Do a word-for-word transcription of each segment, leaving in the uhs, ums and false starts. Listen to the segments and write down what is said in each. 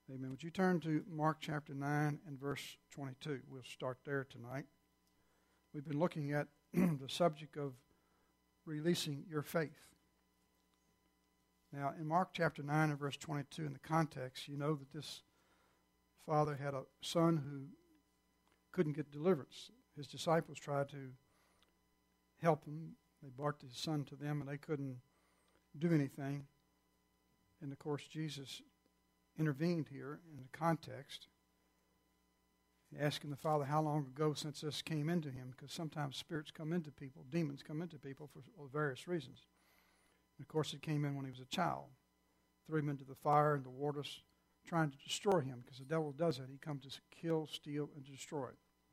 Amen. Would you turn to Mark chapter nine and verse twenty-two? We'll start there tonight. We've been looking at the subject of releasing your faith. Now, in Mark chapter nine and verse twenty-two, in the context, you know that this father had a son who couldn't get deliverance. His disciples tried to help him. They brought his son to them, and they couldn't do anything. And, of course, Jesus intervened here in the context, asking the father how long ago since this came into him, because sometimes spirits come into people, demons come into people for various reasons. And of course, it came in when he was a child. Threw him into the fire and the waters, trying to destroy him, because the devil does that. He comes to kill, steal, and destroy.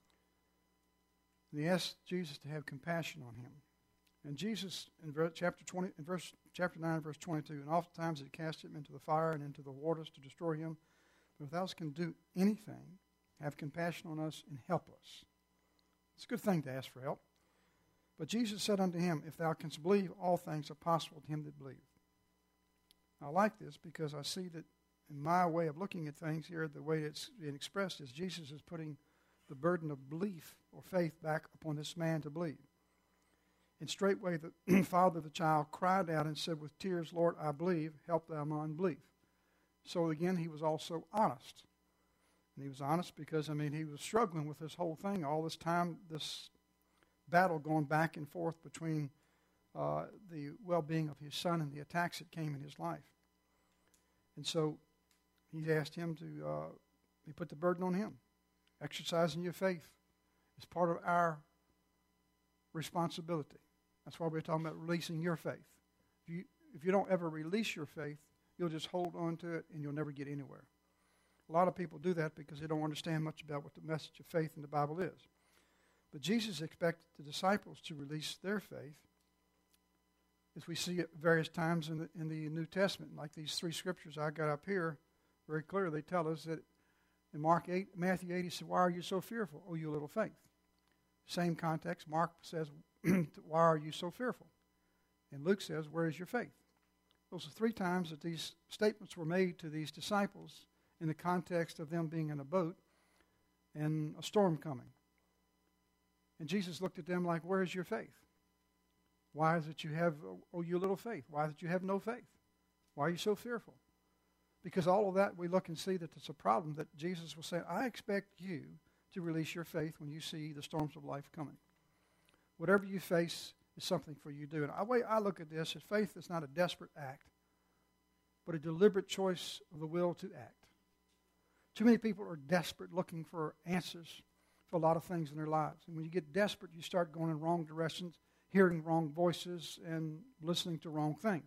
And he asked Jesus to have compassion on him. And Jesus, in verse, chapter twenty, in verse chapter nine, verse twenty-two, and oftentimes it cast him into the fire and into the waters to destroy him. But if thou can do anything, have compassion on us and help us. It's a good thing to ask for help. But Jesus said unto him, If thou canst believe, all things are possible to him that believe. I like this because I see that in my way of looking at things here, the way it's being expressed is Jesus is putting the burden of belief or faith back upon this man to believe. And straightway the father of the child cried out and said with tears, Lord, I believe, help thou my unbelief. So again, he was also honest. And he was honest because, I mean, he was struggling with this whole thing all this time, this battle going back and forth between uh, the well-being of his son and the attacks that came in his life. And so he asked him to, uh, he put the burden on him. Exercising your faith is part of our responsibility. That's why we're talking about releasing your faith. If you, if you don't ever release your faith, you'll just hold on to it and you'll never get anywhere. A lot of people do that because they don't understand much about what the message of faith in the Bible is. But Jesus expected the disciples to release their faith, as we see at various times in the, in the New Testament. Like these three scriptures I got up here, very clear, they tell us that in Mark eight, Matthew eight, he said, Why are you so fearful, O you little faith? Same context, Mark says, Why are you so fearful? And Luke says, Where is your faith? Those are three times that these statements were made to these disciples in the context of them being in a boat and a storm coming. And Jesus looked at them like, Where is your faith? Why is it you have, oh, you little faith? Why is it you have no faith? Why are you so fearful? Because all of that, we look and see that it's a problem that Jesus was saying, I expect you to release your faith when you see the storms of life coming. Whatever you face is something for you to do. And the way I look at this is faith is not a desperate act, but a deliberate choice of the will to act. Too many people are desperate looking for answers for a lot of things in their lives. And when you get desperate, you start going in wrong directions, hearing wrong voices, and listening to wrong things.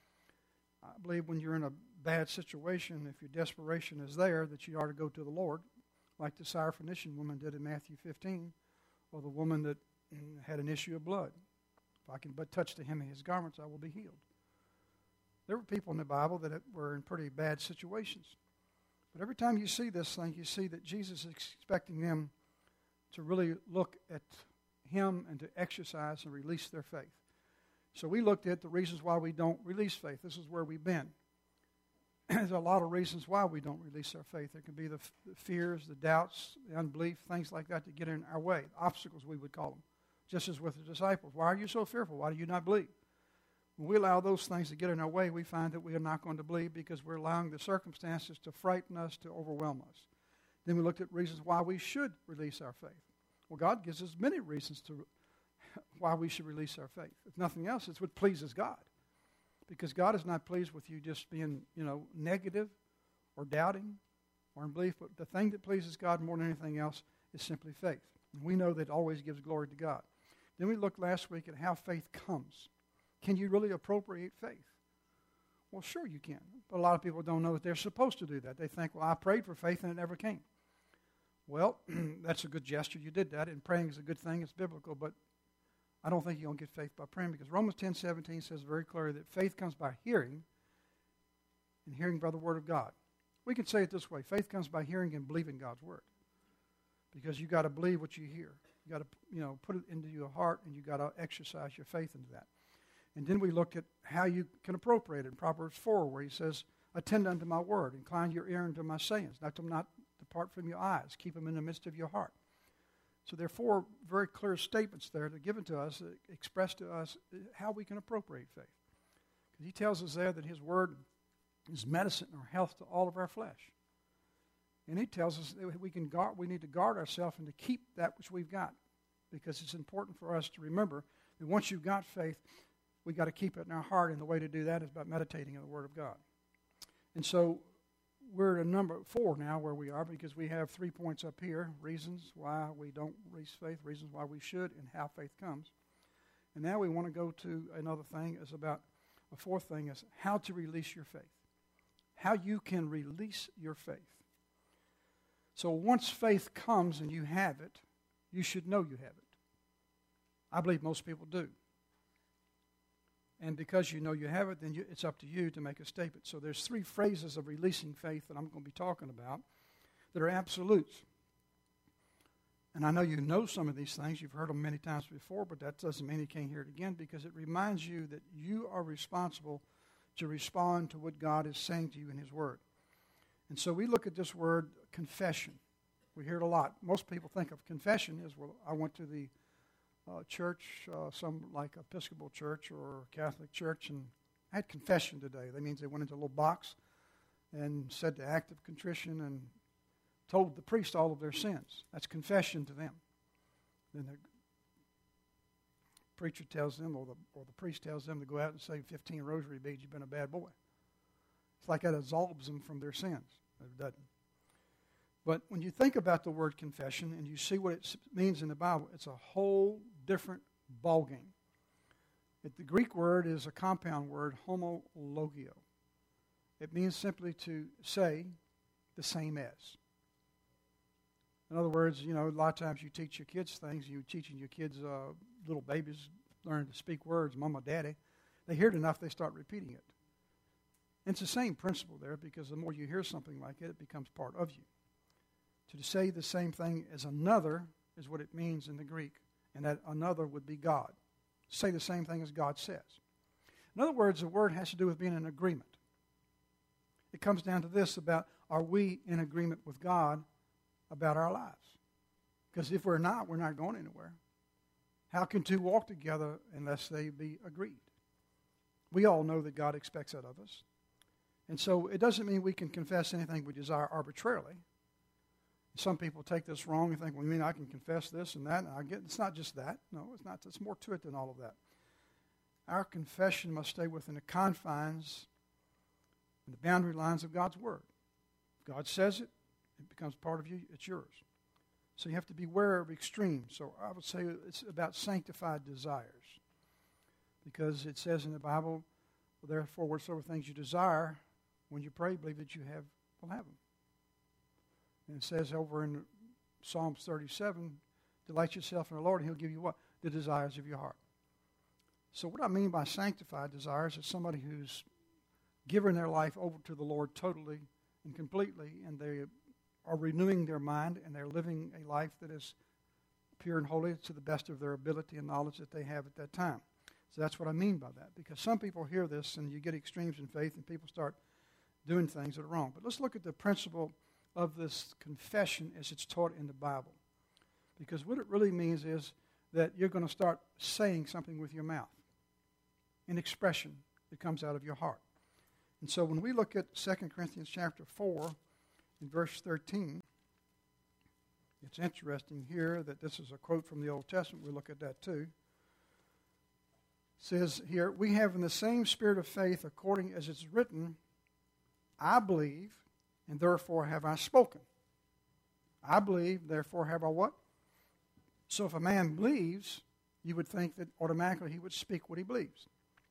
I believe when you're in a bad situation, if your desperation is there, that you ought to go to the Lord, like the Syrophoenician woman did in Matthew fifteen, or the woman that had an issue of blood. If I can but touch the hem of his garments, I will be healed. There were people in the Bible that were in pretty bad situations. But every time you see this thing, you see that Jesus is expecting them to really look at him and to exercise and release their faith. So we looked at the reasons why we don't release faith. This is where we've been. There's a lot of reasons why we don't release our faith. There can be the, f- the fears, the doubts, the unbelief, things like that that get in our way. Obstacles, we would call them. Just as with the disciples. Why are you so fearful? Why do you not believe? When we allow those things to get in our way, we find that we are not going to believe because we're allowing the circumstances to frighten us, to overwhelm us. Then we looked at reasons why we should release our faith. Well, God gives us many reasons to why we should release our faith. If nothing else, it's what pleases God. Because God is not pleased with you just being, you know, negative or doubting or in belief. But the thing that pleases God more than anything else is simply faith. And we know that it always gives glory to God. Then we looked last week at how faith comes. Can you really appropriate faith? Well, sure you can. But a lot of people don't know that they're supposed to do that. They think, well, I prayed for faith and it never came. Well, that's a good gesture. You did that, and praying is a good thing. It's biblical, but I don't think you're going to get faith by praying because Romans ten seventeen says very clearly that faith comes by hearing and hearing by the word of God. We can say it this way. Faith comes by hearing and believing God's word because you got to believe what you hear. You got to, you know, put it into your heart, and you got to exercise your faith into that. And then we looked at how you can appropriate it in Proverbs four, where he says, Attend unto my word. Incline your ear unto my sayings. Let them not depart from your eyes. Keep them in the midst of your heart. So there are four very clear statements there that are given to us, that express to us how we can appropriate faith. Because he tells us there that his word is medicine or health to all of our flesh. And he tells us that we can guard, we need to guard ourselves and to keep that which we've got. Because it's important for us to remember that once you've got faith, we've got to keep it in our heart. And the way to do that is by meditating on the word of God. And so we're at number four now where we are, because we have three points up here: reasons why we don't release faith, reasons why we should, and how faith comes. And now we want to go to another thing, is about a fourth thing, is how to release your faith. How you can release your faith. So once faith comes and you have it, you should know you have it. I believe most people do. And because you know you have it, then you, it's up to you to make a statement. So there's three phrases of releasing faith that I'm going to be talking about that are absolutes. And I know you know some of these things. You've heard them many times before, but that doesn't mean you can't hear it again, because it reminds you that you are responsible to respond to what God is saying to you in his word. And so we look at this word confession. We hear it a lot. Most people think of confession as, well, I went to the uh, church, uh, some like Episcopal church or Catholic church, and I had confession today. That means they went into a little box and said the act of contrition and told the priest all of their sins. That's confession to them. Then the preacher tells them, or the, or the priest tells them, to go out and say fifteen rosary beads. You've been a bad boy. It's like that absolves them from their sins. It doesn't. But when you think about the word confession and you see what it means in the Bible, it's a whole different ballgame. It, the Greek word is a compound word, homologio. It means simply to say the same as. In other words, you know, a lot of times you teach your kids things. You're teaching your kids, uh, little babies, learn to speak words, mama, daddy. They hear it enough, they start repeating it. And it's the same principle there, because the more you hear something like it, it becomes part of you. To say the same thing as another is what it means in the Greek, and that another would be God. Say the same thing as God says. In other words, the word has to do with being in agreement. It comes down to this about, are we in agreement with God about our lives? Because if we're not, we're not going anywhere. How can two walk together unless they be agreed? We all know that God expects that of us. And so it doesn't mean we can confess anything we desire arbitrarily. Some people take this wrong and think, well, you mean I can confess this and that? And I get, it's not just that. No, it's not. There's more to it than all of that. Our confession must stay within the confines and the boundary lines of God's Word. If God says it, it becomes part of you. It's yours. So you have to beware of extremes. So I would say it's about sanctified desires. Because it says in the Bible, well, therefore, whatsoever things you desire, when you pray, believe that you have, will have them. And it says over in Psalms thirty-seven, delight yourself in the Lord, and he'll give you what? The desires of your heart. So what I mean by sanctified desires is somebody who's given their life over to the Lord totally and completely, and they are renewing their mind, and they're living a life that is pure and holy to the best of their ability and knowledge that they have at that time. So that's what I mean by that, because some people hear this, and you get extremes in faith, and people start doing things that are wrong. But let's look at the principle of this confession as it's taught in the Bible. Because what it really means is that you're going to start saying something with your mouth, an expression that comes out of your heart. And so when we look at Second Corinthians chapter four, in verse thirteen, it's interesting here that this is a quote from the Old Testament. We'll look at that too. It says here, we have in the same spirit of faith, according as it's written, I believe, and therefore have I spoken. I believe, therefore have I what? So if a man believes, you would think that automatically he would speak what he believes.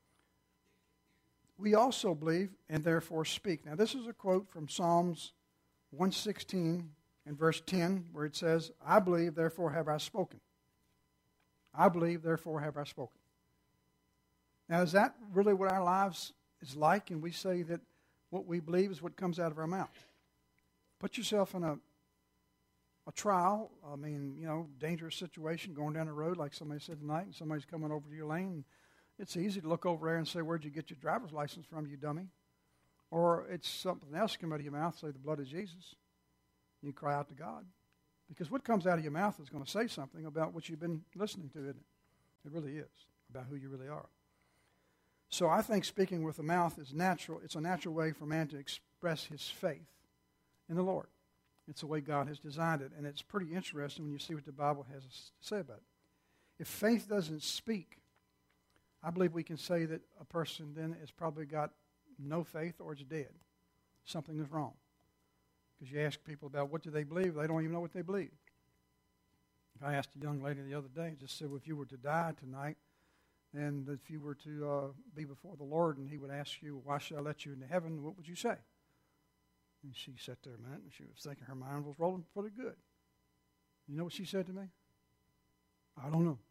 We also believe, and therefore speak. Now this is a quote from Psalms one sixteen and verse ten, where it says, I believe, therefore have I spoken. I believe, therefore have I spoken. Now is that really what our lives is like? And we say that what we believe is what comes out of our mouth. Put yourself in a a trial, I mean, you know, dangerous situation, going down the road like somebody said tonight, and somebody's coming over to your lane. It's easy to look over there and say, where'd you get your driver's license from, you dummy? Or it's something else come out of your mouth, say the blood of Jesus. You cry out to God. Because what comes out of your mouth is going to say something about what you've been listening to, isn't it? It really is, about who you really are. So I think speaking with the mouth is natural. It's a natural way for man to express his faith in the Lord. It's the way God has designed it. And it's pretty interesting when you see what the Bible has to say about it. If faith doesn't speak, I believe we can say that a person then has probably got no faith or is dead. Something is wrong. Because you ask people about what do they believe, they don't even know what they believe. I asked a young lady the other day, just said, well, if you were to die tonight, and if you were to uh, be before the Lord, and he would ask you, why should I let you into heaven, what would you say? And she sat there a minute, and she was thinking her mind was rolling pretty good. You know what she said to me? I don't know.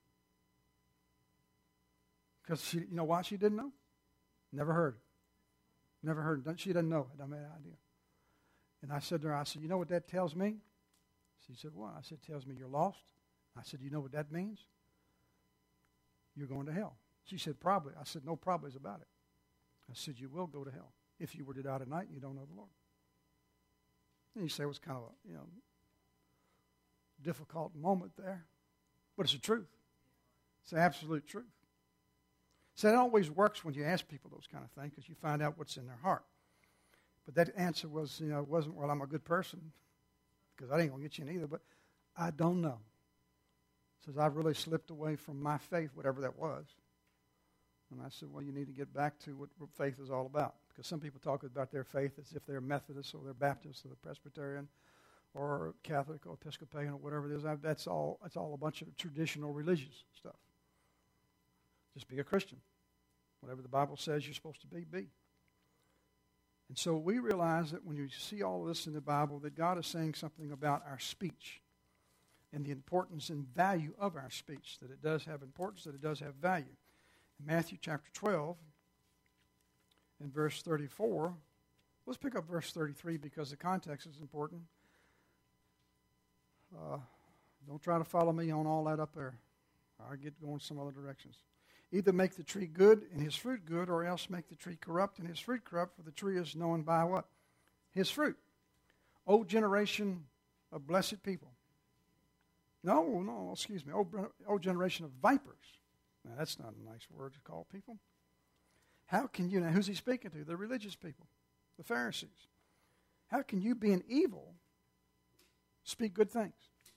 Because she, you know why she didn't know? Never heard it. Never heard it. She doesn't know it. I mean, idea. And I said to her, I said, you know what that tells me? She said, what? I said, it tells me you're lost. I said, you know what that means? You're going to hell. She said, probably. I said, no probablys about it. I said, you will go to hell if you were to die tonight and you don't know the Lord. And you say it was kind of a, you know, difficult moment there. But it's the truth. It's the absolute truth. So it always works when you ask people those kind of things because you find out what's in their heart. But that answer was, you know, it wasn't, well, I'm a good person because I ain't going to get you in either, but I don't know. Says, I've really slipped away from my faith, whatever that was. And I said, well, you need to get back to what, what faith is all about. Because some people talk about their faith as if they're Methodist or they're Baptist or they're Presbyterian or Catholic or Episcopalian or whatever it is. That's all, that's all a bunch of traditional religious stuff. Just be a Christian. Whatever the Bible says you're supposed to be, be. And so we realize that when you see all of this in the Bible, that God is saying something about our speech and the importance and value of our speech, that it does have importance, that it does have value. In Matthew chapter twelve, in verse thirty-four, let's pick up verse thirty-three because the context is important. Uh, don't try to follow me on all that up there. I'll get going some other directions. Either make the tree good and his fruit good, or else make the tree corrupt and his fruit corrupt, for the tree is known by what? His fruit. O generation of blessed people. No, no, excuse me. O, o generation of vipers. Now, that's not a nice word to call people. How can you, now who's he speaking to? The religious people, the Pharisees. How can you, being evil, speak good things?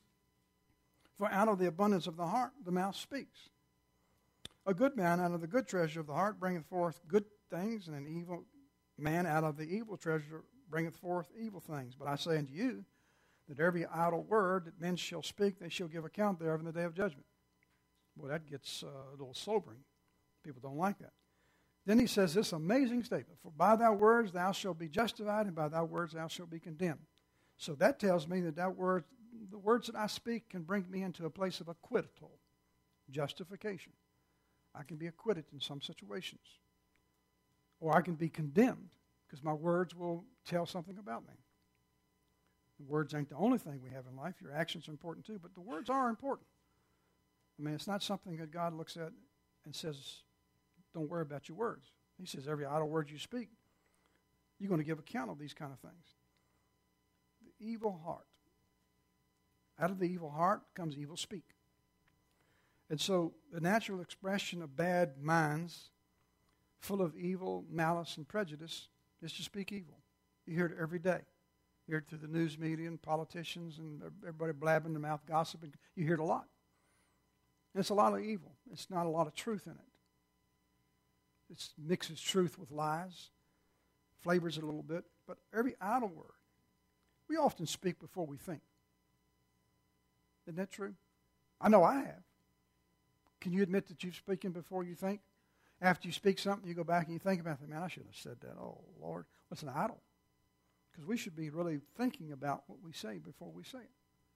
For out of the abundance of the heart, the mouth speaks. A good man out of the good treasure of the heart bringeth forth good things, and an evil man out of the evil treasure bringeth forth evil things. But I say unto you, that every idle word that men shall speak, they shall give account thereof in the day of judgment. Well, that gets uh, a little sobering. People don't like that. Then he says this amazing statement, for by thy words thou shalt be justified, and by thy words thou shalt be condemned. So that tells me that, that word, the words that I speak can bring me into a place of acquittal, justification. I can be acquitted in some situations. Or I can be condemned because my words will tell something about me. The words ain't the only thing we have in life. Your actions are important too, but the words are important. I mean, it's not something that God looks at and says, don't worry about your words. He says every idle word you speak, you're going to give account of these kind of things. The evil heart. Out of the evil heart comes evil speak. And so the natural expression of bad minds, full of evil, malice, and prejudice, is to speak evil. You hear it every day. You hear it through the news media and politicians and everybody blabbing their mouth, gossiping. You hear it a lot. And it's a lot of evil. It's not a lot of truth in it. It mixes truth with lies, flavors it a little bit. But every idle word, we often speak before we think. Isn't that true? I know I have. Can you admit that you're speaking before you think? After you speak something, you go back and you think about it. Man, I shouldn't have said that. Oh, Lord, what's an idol? Because we should be really thinking about what we say before we say it.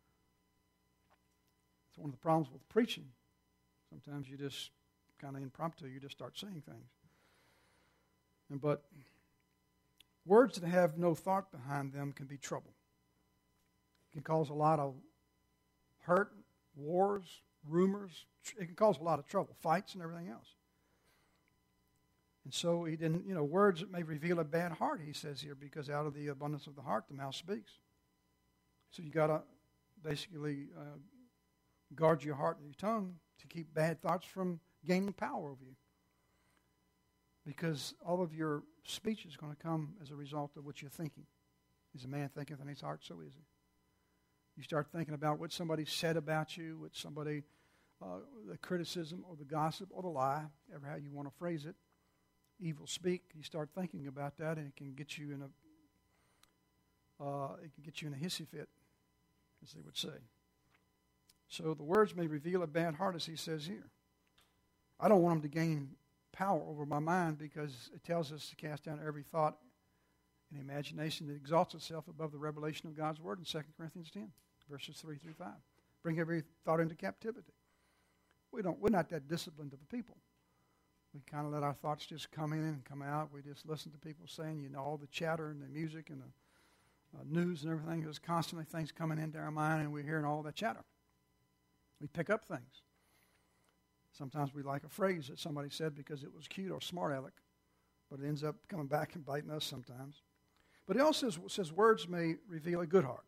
It's one of the problems with preaching. Sometimes you just kind of impromptu, you just start saying things. And but words that have no thought behind them can be trouble. It can cause a lot of hurt, wars, rumors. It can cause a lot of trouble, fights and everything else. And so he didn't, you know, words may reveal a bad heart, he says here, because out of the abundance of the heart, the mouth speaks. So you got to basically uh, guard your heart and your tongue to keep bad thoughts from gaining power over you. Because all of your speech is going to come as a result of what you're thinking. As a man thinketh in his heart, so is he. You start thinking about what somebody said about you, what somebody, uh, the criticism or the gossip or the lie, ever how you want to phrase it, evil speak. You start thinking about that, and it can get you in a, uh, it can get you in a hissy fit, as they would say. So the words may reveal a bad heart, as he says here. I don't want them to gain power over my mind, because it tells us to cast down every thought and imagination that exalts itself above the revelation of God's word in Second Corinthians ten, verses three through five. Bring every thought into captivity. We don't, we're not that disciplined of a people. We kind of let our thoughts just come in and come out. We just listen to people saying, you know, all the chatter and the music and the uh, news and everything. There's constantly things coming into our mind, and we're hearing all that chatter. We pick up things. Sometimes we like a phrase that somebody said because it was cute or smart aleck, but it ends up coming back and biting us sometimes. But he also says, says words may reveal a good heart.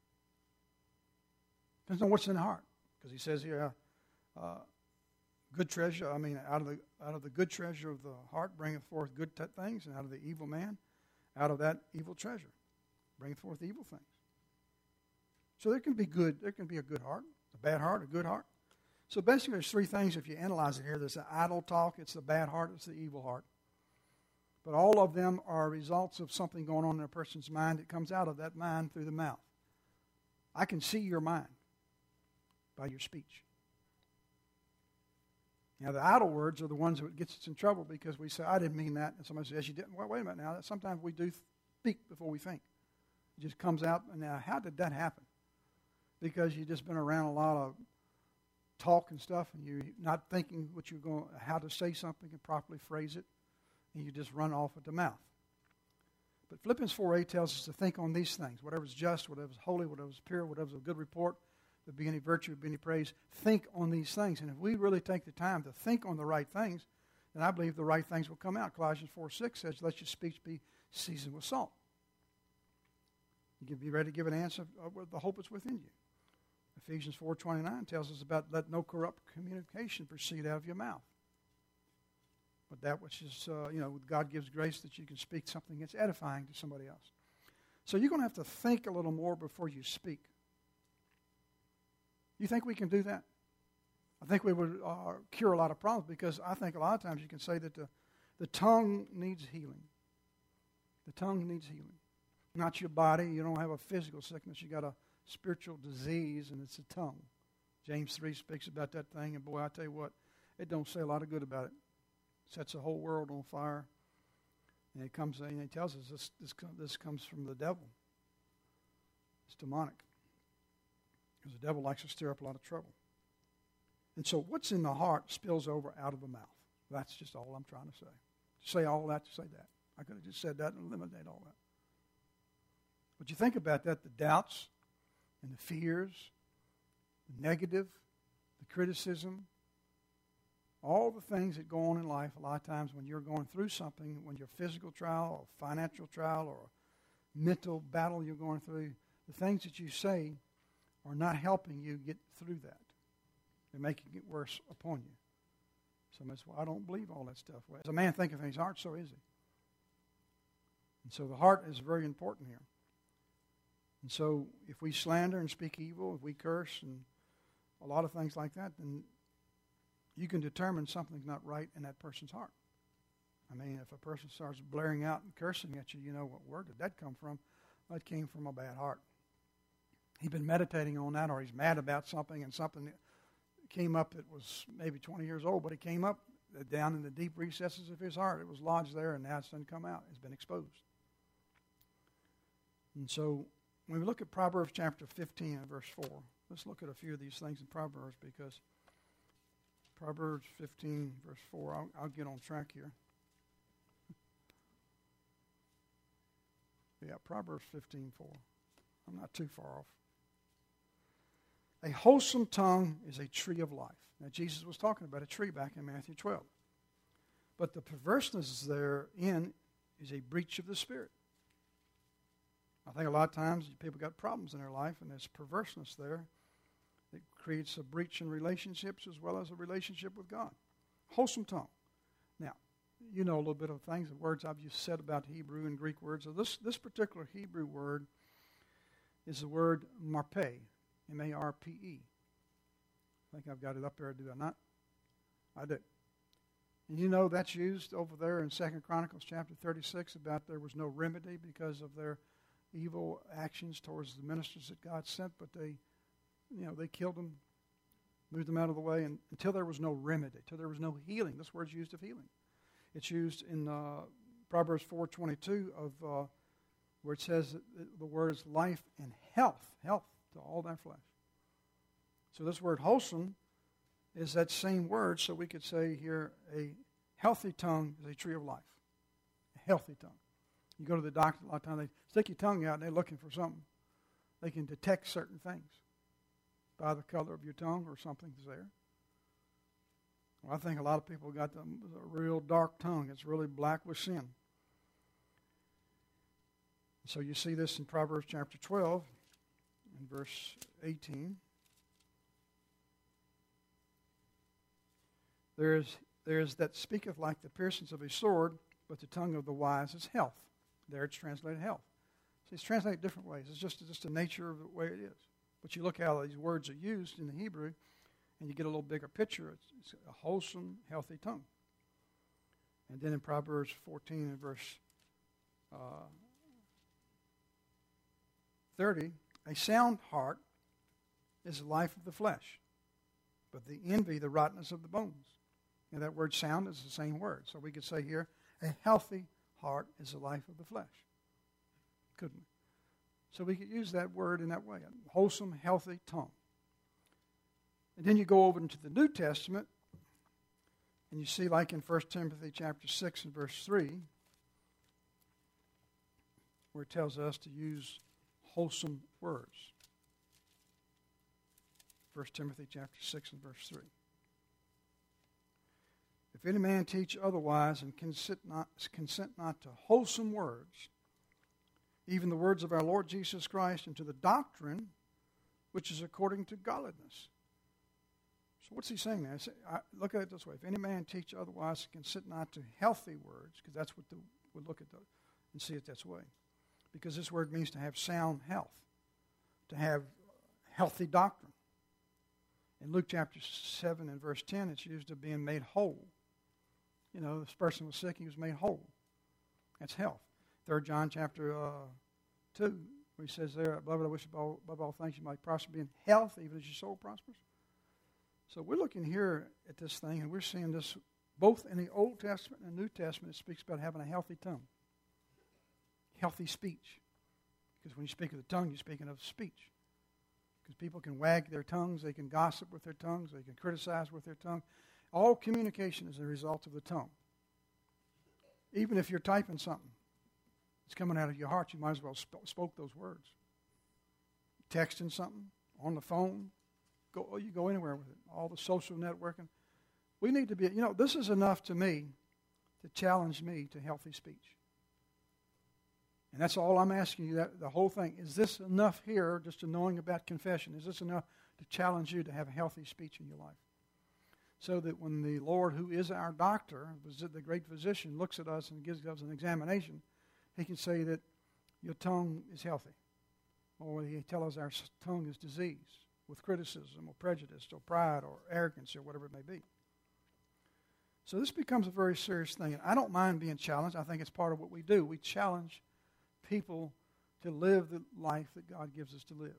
Depends on what's in the heart. Because he says here, uh, good treasure, I mean, out of the out of the good treasure of the heart bringeth forth good t- things, and out of the evil man, out of that evil treasure, bringeth forth evil things. So there can be good, there can be a good heart, a bad heart, a good heart. So basically there's three things if you analyze it here. There's the idle talk, it's the bad heart, it's the evil heart. But all of them are results of something going on in a person's mind that comes out of that mind through the mouth. I can see your mind by your speech. Now, the idle words are the ones that gets us in trouble, because we say, I didn't mean that. And somebody says, yes, you didn't. Well, wait a minute now. Sometimes we do speak before we think. It just comes out. And now, how did that happen? Because you've just been around a lot of talk and stuff, and you're not thinking what you're going, how to say something and properly phrase it, and you just run off at the mouth. But Philippians four eight tells us to think on these things. Whatever is just, whatever is holy, whatever is pure, whatever is of good report, if there be any virtue, if there be any praise, think on these things. And if we really take the time to think on the right things, then I believe the right things will come out. Colossians four six says, let your speech be seasoned with salt. You can be ready to give an answer of the hope that's within you. Ephesians four twenty-nine tells us about let no corrupt communication proceed out of your mouth. But that which is, uh, you know, God gives grace that you can speak something that's edifying to somebody else. So you're going to have to think a little more before you speak. You think we can do that? I think we would uh, cure a lot of problems, because I think a lot of times you can say that the, the tongue needs healing. The tongue needs healing. Not your body. You don't have a physical sickness. You got a spiritual disease, and it's the tongue. James three speaks about that thing, and boy, I tell you what, it don't say a lot of good about it. It sets the whole world on fire. And it comes, and he tells us this, this, this comes from the devil. It's demonic. Because the devil likes to stir up a lot of trouble. And so what's in the heart spills over out of the mouth. That's just all I'm trying to say. To say all that, to say that. I could have just said that and eliminated all that. But you think about that, the doubts and the fears, the negative, the criticism, all the things that go on in life a lot of times when you're going through something, when you're physical trial or financial trial or a mental battle you're going through, the things that you say are not helping you get through that. They're making it worse upon you. Somebody says, well, I don't believe all that stuff. Well, as a man thinketh in his heart, so is he. And so the heart is very important here. And so if we slander and speak evil, if we curse and a lot of things like that, then you can determine something's not right in that person's heart. I mean, if a person starts blaring out and cursing at you, you know, what word did that come from? Well, it came from a bad heart. He's been meditating on that, or he's mad about something, and something came up that was maybe twenty years old, but it came up down in the deep recesses of his heart. It was lodged there, and now it's done come out. It's been exposed. And so when we look at Proverbs chapter fifteen and verse four, let's look at a few of these things in Proverbs, because Proverbs fifteen, verse four, I'll, I'll get on track here. Yeah, Proverbs fifteen, four. I'm not too far off. A wholesome tongue is a tree of life. Now, Jesus was talking about a tree back in Matthew twelve. But the perverseness therein is a breach of the Spirit. I think a lot of times people got problems in their life, and there's perverseness there that creates a breach in relationships as well as a relationship with God. Wholesome tongue. Now, you know a little bit of things, the words I've just said about Hebrew and Greek words. So this, this particular Hebrew word is the word marpe, M A R P E. I think I've got it up there, do I not? I do. And you know that's used over there in Second Chronicles chapter thirty-six about there was no remedy because of their evil actions towards the ministers that God sent, but they, you know, they killed them, moved them out of the way, and until there was no remedy, until there was no healing. This word's used of healing. It's used in uh, Proverbs four twenty-two of uh, where it says that the word is life and health, health to all thy flesh. So this word wholesome is that same word, so we could say here a healthy tongue is a tree of life. A healthy tongue. You go to the doctor, a lot of times they stick your tongue out and they're looking for something. They can detect certain things by the color of your tongue or something's there. Well, I think a lot of people got the, the real dark tongue. It's really black with sin. So you see this in Proverbs chapter twelve and verse eighteen. There is, there is that speaketh like the piercings of a sword, but the tongue of the wise is health. There it's translated health. See, it's translated different ways. It's just, just the nature of the way it is. But you look how these words are used in the Hebrew, and you get a little bigger picture. It's, it's a wholesome, healthy tongue. And then in Proverbs fourteen and verse uh, thirty, a sound heart is the life of the flesh, but the envy, the rottenness of the bones. And that word sound is the same word. So we could say here, a healthy heart is the life of the flesh. Couldn't we? So we could use that word in that way, a wholesome, healthy tongue. And then you go over into the New Testament, and you see like in First Timothy chapter six and verse three, where it tells us to use wholesome words. First Timothy chapter six and verse three. If any man teach otherwise and consent not, consent not to wholesome words, even the words of our Lord Jesus Christ, and to the doctrine which is according to godliness. So what's he saying there? Say, I, look at it this way. If any man teach otherwise, consent not to healthy words, because that's what the, we'll look at the, and see it this way. Because this word means to have sound health, to have healthy doctrine. In Luke chapter seven and verse ten, it's used of being made whole. You know, this person was sick, he was made whole. That's health. Third John chapter uh, two, where he says there, beloved, I wish above, above all things you might prosper, be in health, even as your soul prospers. So we're looking here at this thing, and we're seeing this both in the Old Testament and the New Testament. It speaks about having a healthy tongue, healthy speech. Because when you speak of the tongue, you're speaking of speech. Because people can wag their tongues, they can gossip with their tongues, they can criticize with their tongue. All communication is a result of the tongue. Even if you're typing something, it's coming out of your heart, you might as well sp- spoke those words. Texting something, on the phone, go, you go anywhere with it. All the social networking. We need to be, you know, this is enough to me to challenge me to healthy speech. And that's all I'm asking you, that the whole thing. Is this enough here, just to knowing about confession? Is this enough to challenge you to have a healthy speech in your life? So that when the Lord, who is our doctor, the great physician, looks at us and gives us an examination, he can say that your tongue is healthy. Or he tells us our tongue is diseased with criticism or prejudice or pride or arrogance or whatever it may be. So this becomes a very serious thing. And I don't mind being challenged. I think it's part of what we do. We challenge people to live the life that God gives us to live.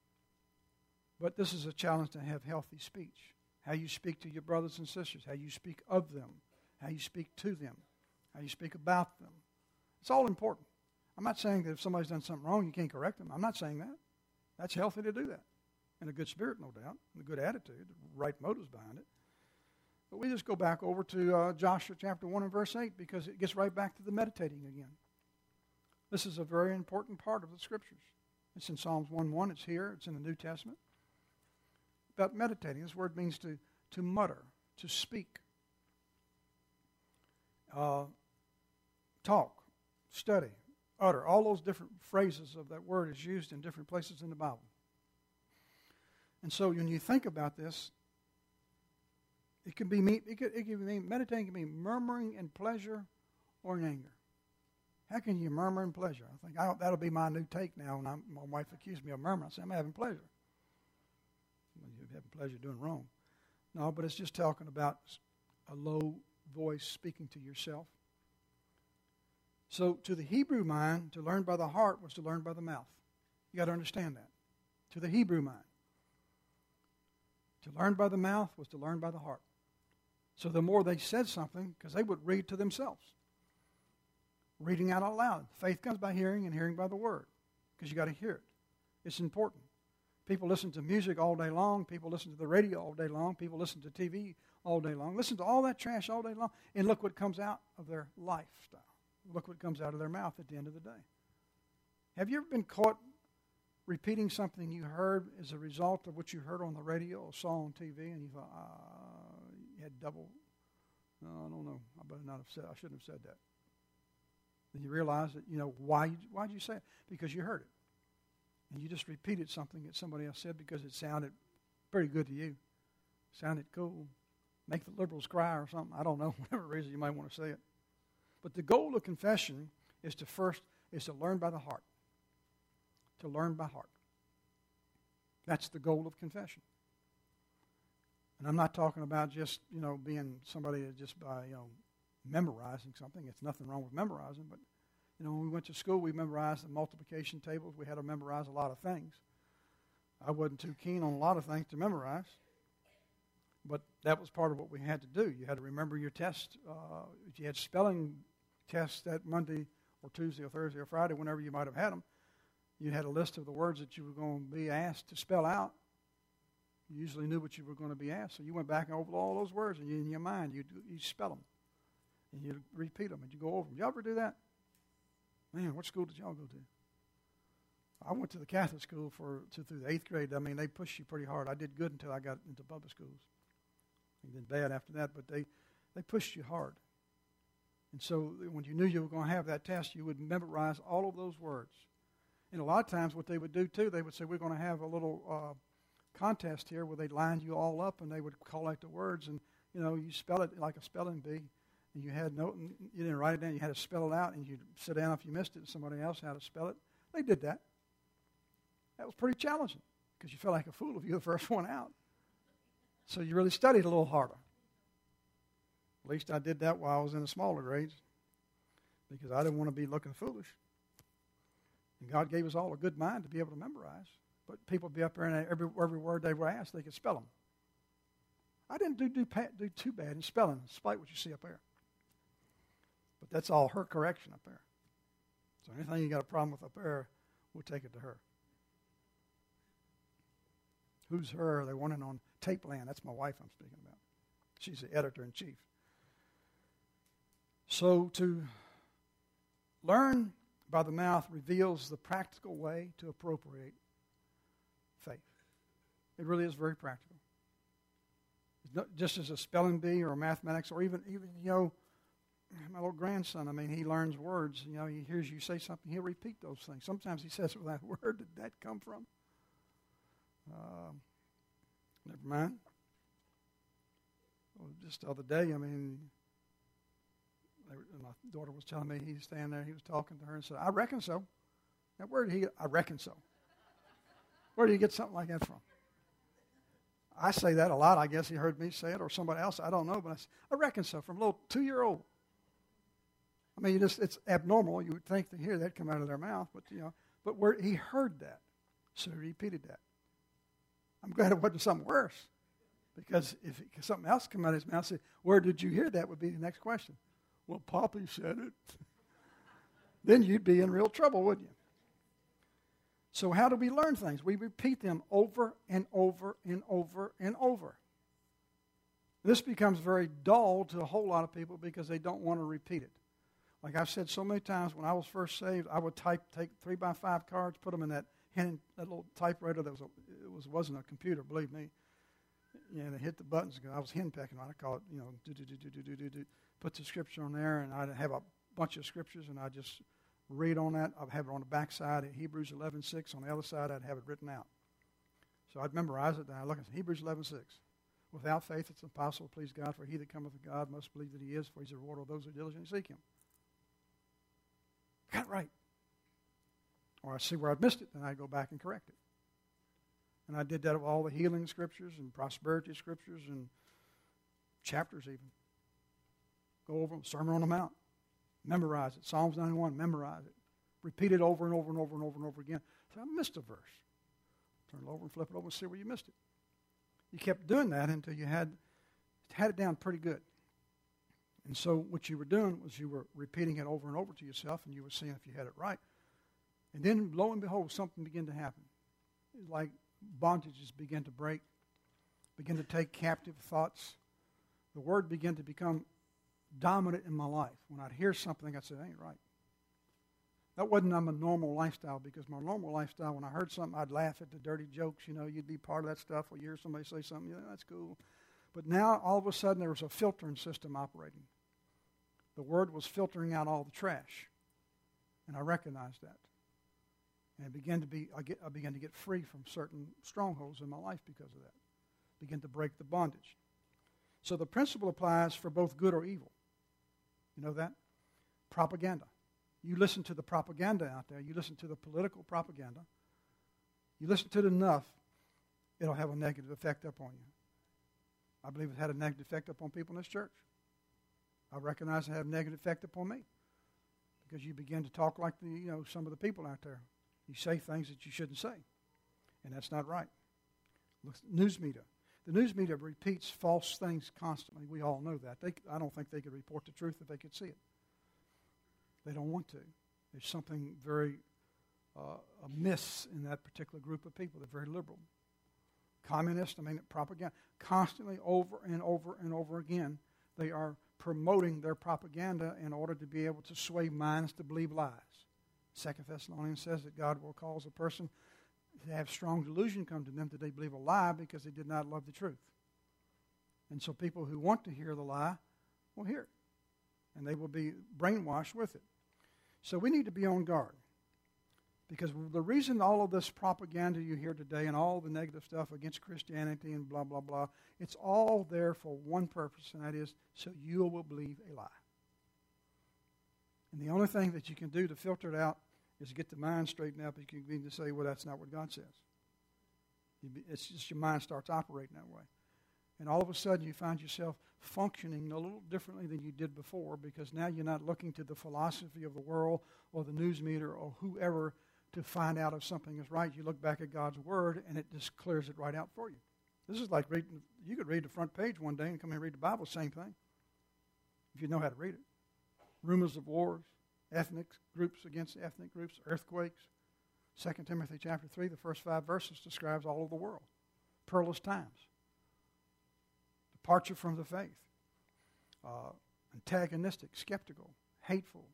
But this is a challenge to have healthy speech. How you speak to your brothers and sisters, how you speak of them, how you speak to them, how you speak about them. It's all important. I'm not saying that if somebody's done something wrong, you can't correct them. I'm not saying that. That's healthy to do that. In a good spirit, no doubt, and a good attitude, right motives behind it. But we just go back over to uh, Joshua chapter one and verse eight, because it gets right back to the meditating again. This is a very important part of the Scriptures. It's in Psalms one one. It's here. It's in the New Testament. About meditating. This word means to, to mutter, to speak. uh, talk, study, utter. All those different phrases of that word is used in different places in the Bible. And so when you think about this, it can be mean, it can, it can mean meditating can be murmuring in pleasure or in anger. How can you murmur in pleasure? I think I, that'll be my new take now. When I'm, my wife accused me of murmuring, I say I'm having pleasure. Well, you're having pleasure doing wrong. No, but it's just talking about a low voice speaking to yourself. So to the Hebrew mind, to learn by the heart was to learn by the mouth. You got to understand that. To the Hebrew mind. To learn by the mouth was to learn by the heart. So the more they said something, because they would read to themselves. Reading out loud. Faith comes by hearing, and hearing by the word. Because you got to hear it. It's important. People listen to music all day long. People listen to the radio all day long. People listen to T V all day long. Listen to all that trash all day long. And look what comes out of their lifestyle. Look what comes out of their mouth at the end of the day. Have you ever been caught repeating something you heard as a result of what you heard on the radio or saw on T V, and you thought, uh, you had double, no, I don't know, I better not have said, I shouldn't have said that. Then you realize that, you know, why why did you say it? Because you heard it. And you just repeated something that somebody else said because it sounded pretty good to you. Sounded cool. Make the liberals cry or something. I don't know, whatever reason you might want to say it. But the goal of confession is to first, is to learn by the heart. To learn by heart. That's the goal of confession. And I'm not talking about just, you know, being somebody that just by, you know, memorizing something. It's nothing wrong with memorizing, but, you know, when we went to school, we memorized the multiplication tables. We had to memorize a lot of things. I wasn't too keen on a lot of things to memorize, but that was part of what we had to do. You had to remember your test. Uh, if you had spelling tests that Monday or Tuesday or Thursday or Friday, whenever you might have had them, you had a list of the words that you were going to be asked to spell out. You usually knew what you were going to be asked, so you went back over all those words, and you, in your mind, you you spell them, and you repeat them, and you go over them. Did you ever do that? Man, what school did y'all go to? I went to the Catholic school for to, through the eighth grade. I mean, they pushed you pretty hard. I did good until I got into public schools. And then bad after that, but they, they pushed you hard. And so when you knew you were going to have that test, you would memorize all of those words. And a lot of times what they would do, too, they would say, we're going to have a little uh, contest here where they'd line you all up, and they would collect the words. And, you know, you spell it like a spelling bee. And you had no, you didn't write it down. You had to spell it out, and you'd sit down if you missed it, and somebody else had to spell it. They did that. That was pretty challenging because you felt like a fool if you were the first one out. So you really studied a little harder. At least I did that while I was in the smaller grades because I didn't want to be looking foolish. And God gave us all a good mind to be able to memorize. But people would be up there, and every, every word they were asked, they could spell them. I didn't do, do, do too bad in spelling, despite what you see up there. But that's all her correction up there. So anything you got a problem with up there, we'll take it to her. Who's her? They want it on Tape Land. That's my wife I'm speaking about. She's the editor-in-chief. So to learn by the mouth reveals the practical way to appropriate faith. It really is very practical. It's not just as a spelling bee or mathematics or even, even, you know, my little grandson, I mean, he learns words. You know, he hears you say something, he'll repeat those things. Sometimes he says, well, that where did that come from? Uh, never mind. Well, just the other day, I mean, they were, my daughter was telling me, he's standing there, he was talking to her and said, I reckon so. Now, where did he get, I reckon so. Where do you get something like that from? I say that a lot. I guess he heard me say it or somebody else. I don't know, but I, say, I reckon so, from a little two-year-old. I mean, you just, it's abnormal. You would think to hear that come out of their mouth, but, you know, but where he heard that, so he repeated that. I'm glad it wasn't something worse, because if it, something else come out of his mouth, say, where did you hear that would be the next question. Well, Poppy said it. Then you'd be in real trouble, wouldn't you? So how do we learn things? We repeat them over and over and over and over. This becomes very dull to a whole lot of people because they don't want to repeat it. Like I've said so many times, when I was first saved, I would type, take three by five cards, put them in that hand, that little typewriter that was a, it was wasn't a computer, believe me. You know, they hit the buttons. I was henpecking on it. I call it, you know, do do do do do do do. put the scripture on there, and I'd have a bunch of scriptures, and I'd just read on that. I'd have it on the back side at Hebrews eleven six. On the other side, I'd have it written out. So I'd memorize it, and I'd look at Hebrews eleven six. Without faith, it's impossible to please God, for he that cometh to God must believe that he is, for he's a reward of those who diligently seek him. Got it right. Or I see where I'd missed it, then I'd go back and correct it. And I did that with all the healing scriptures and prosperity scriptures and chapters even. Go over them, Sermon on the Mount. Memorize it. Psalms ninety-one, memorize it. Repeat it over and over and over and over and over again. So I missed a verse. Turn it over and flip it over and see where you missed it. You kept doing that until you had, had it down pretty good. And so what you were doing was you were repeating it over and over to yourself, and you were seeing if you had it right. And then, lo and behold, something began to happen. It's like bondages began to break, began to take captive thoughts. The Word began to become dominant in my life. When I'd hear something, I'd say, that ain't right. That wasn't my normal lifestyle, because my normal lifestyle, when I heard something, I'd laugh at the dirty jokes. You know, you'd be part of that stuff. Or you hear somebody say something, yeah, that's cool. But now, all of a sudden, there was a filtering system operating. The Word was filtering out all the trash. And I recognized that. And it began to be, I, get, I began to get free from certain strongholds in my life because of that. Began to break the bondage. So the principle applies for both good or evil. You know that? Propaganda. You listen to the propaganda out there. You listen to the political propaganda. You listen to it enough, it'll have a negative effect upon you. I believe it had a negative effect upon people in this church. I recognize it had a negative effect upon me because you begin to talk like the, you know, some of the people out there. You say things that you shouldn't say, and that's not right. Look, news media. The news media repeats false things constantly. We all know that. They, I don't think they could report the truth if they could see it. They don't want to. There's something very uh, amiss in that particular group of people. They're very liberal. Communist, I mean, propaganda. Constantly, over and over and over again, they are promoting their propaganda in order to be able to sway minds to believe lies. Second Thessalonians says that God will cause a person to have strong delusion come to them that they believe a lie because they did not love the truth. And so people who want to hear the lie will hear it. And they will be brainwashed with it. So we need to be on guard. Because the reason all of this propaganda you hear today and all the negative stuff against Christianity and blah, blah, blah, it's all there for one purpose, and that is so you will believe a lie. And the only thing that you can do to filter it out is get the mind straightened up. You can begin to say, well, that's not what God says. It's just your mind starts operating that way. And all of a sudden you find yourself functioning a little differently than you did before because now you're not looking to the philosophy of the world or the news media or whoever to find out if something is right. You look back at God's Word and it just clears it right out for you. This is like reading, you could read the front page one day and come here and read the Bible, same thing, if you know how to read it. Rumors of wars, ethnic groups against ethnic groups, earthquakes. Second Timothy chapter three, the first five verses describes all of the world. Perilous times. Departure from the faith. Uh, antagonistic, skeptical, hateful.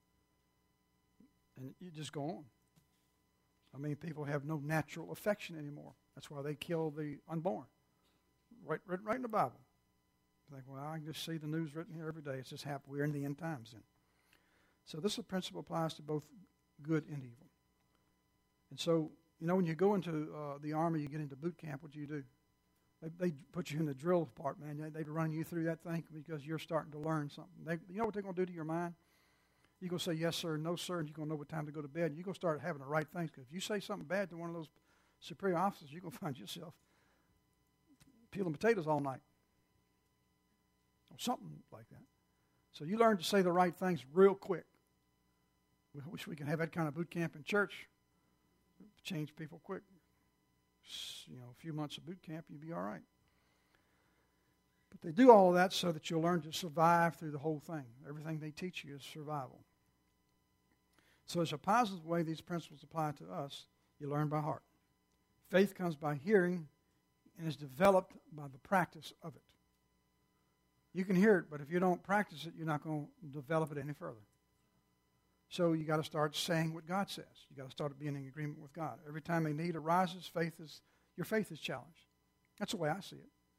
And you just go on. I mean, people have no natural affection anymore. That's why they kill the unborn. Right, right, right in the Bible. You think, well, I can just see the news written here every day. It's just happened. We're in the end times then. So this principle applies to both good and evil. And so, you know, when you go into uh, the Army, you get into boot camp, what do you do? They, they put you in the drill part, man. They, they run you through that thing because you're starting to learn something. They, you know what they're going to do to your mind? You're going to say yes, sir, no, sir, and you're going to know what time to go to bed. You're going to start having the right things. Because if you say something bad to one of those superior officers, you're going to find yourself peeling potatoes all night. Or something like that. So you learn to say the right things real quick. We wish we could have that kind of boot camp in church. Change people quick. You know, a few months of boot camp, you'd be all right. But they do all of that so that you'll learn to survive through the whole thing. Everything they teach you is survival. So there's a positive way these principles apply to us. You learn by heart. Faith comes by hearing and is developed by the practice of it. You can hear it, but if you don't practice it, you're not going to develop it any further. So you got to start saying what God says. You got to start being in agreement with God. Every time a need arises, faith is your faith is challenged. That's the way I see it.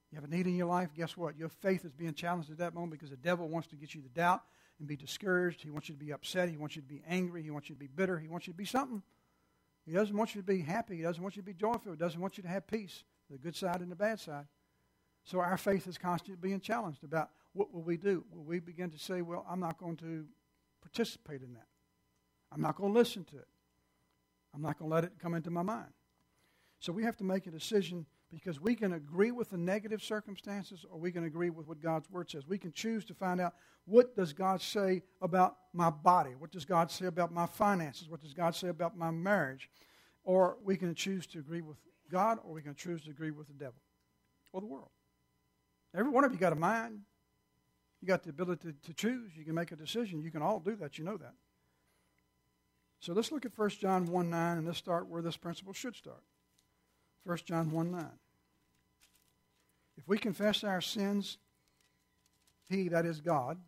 You have a need in your life, guess what? Your faith is being challenged at that moment because the devil wants to get you to doubt and be discouraged. He wants you to be upset. He wants you to be angry. He wants you to be bitter. He wants you to be something. He doesn't want you to be happy. He doesn't want you to be joyful. He doesn't want you to have peace, the good side and the bad side. So our faith is constantly being challenged about what will we do? Will we begin to say, well, I'm not going to participate in that. I'm not going to listen to it. I'm not going to let it come into my mind. So we have to make a decision because we can agree with the negative circumstances or we can agree with what God's Word says. We can choose to find out what does God say about my body? What does God say about my finances? What does God say about my marriage? Or we can choose to agree with God or we can choose to agree with the devil or the world. Every one of you got a mind. You got the ability to, to choose. You can make a decision. You can all do that. You know that. So let's look at First John one nine and let's start where this principle should start. First John one nine. If we confess our sins, He, that is God,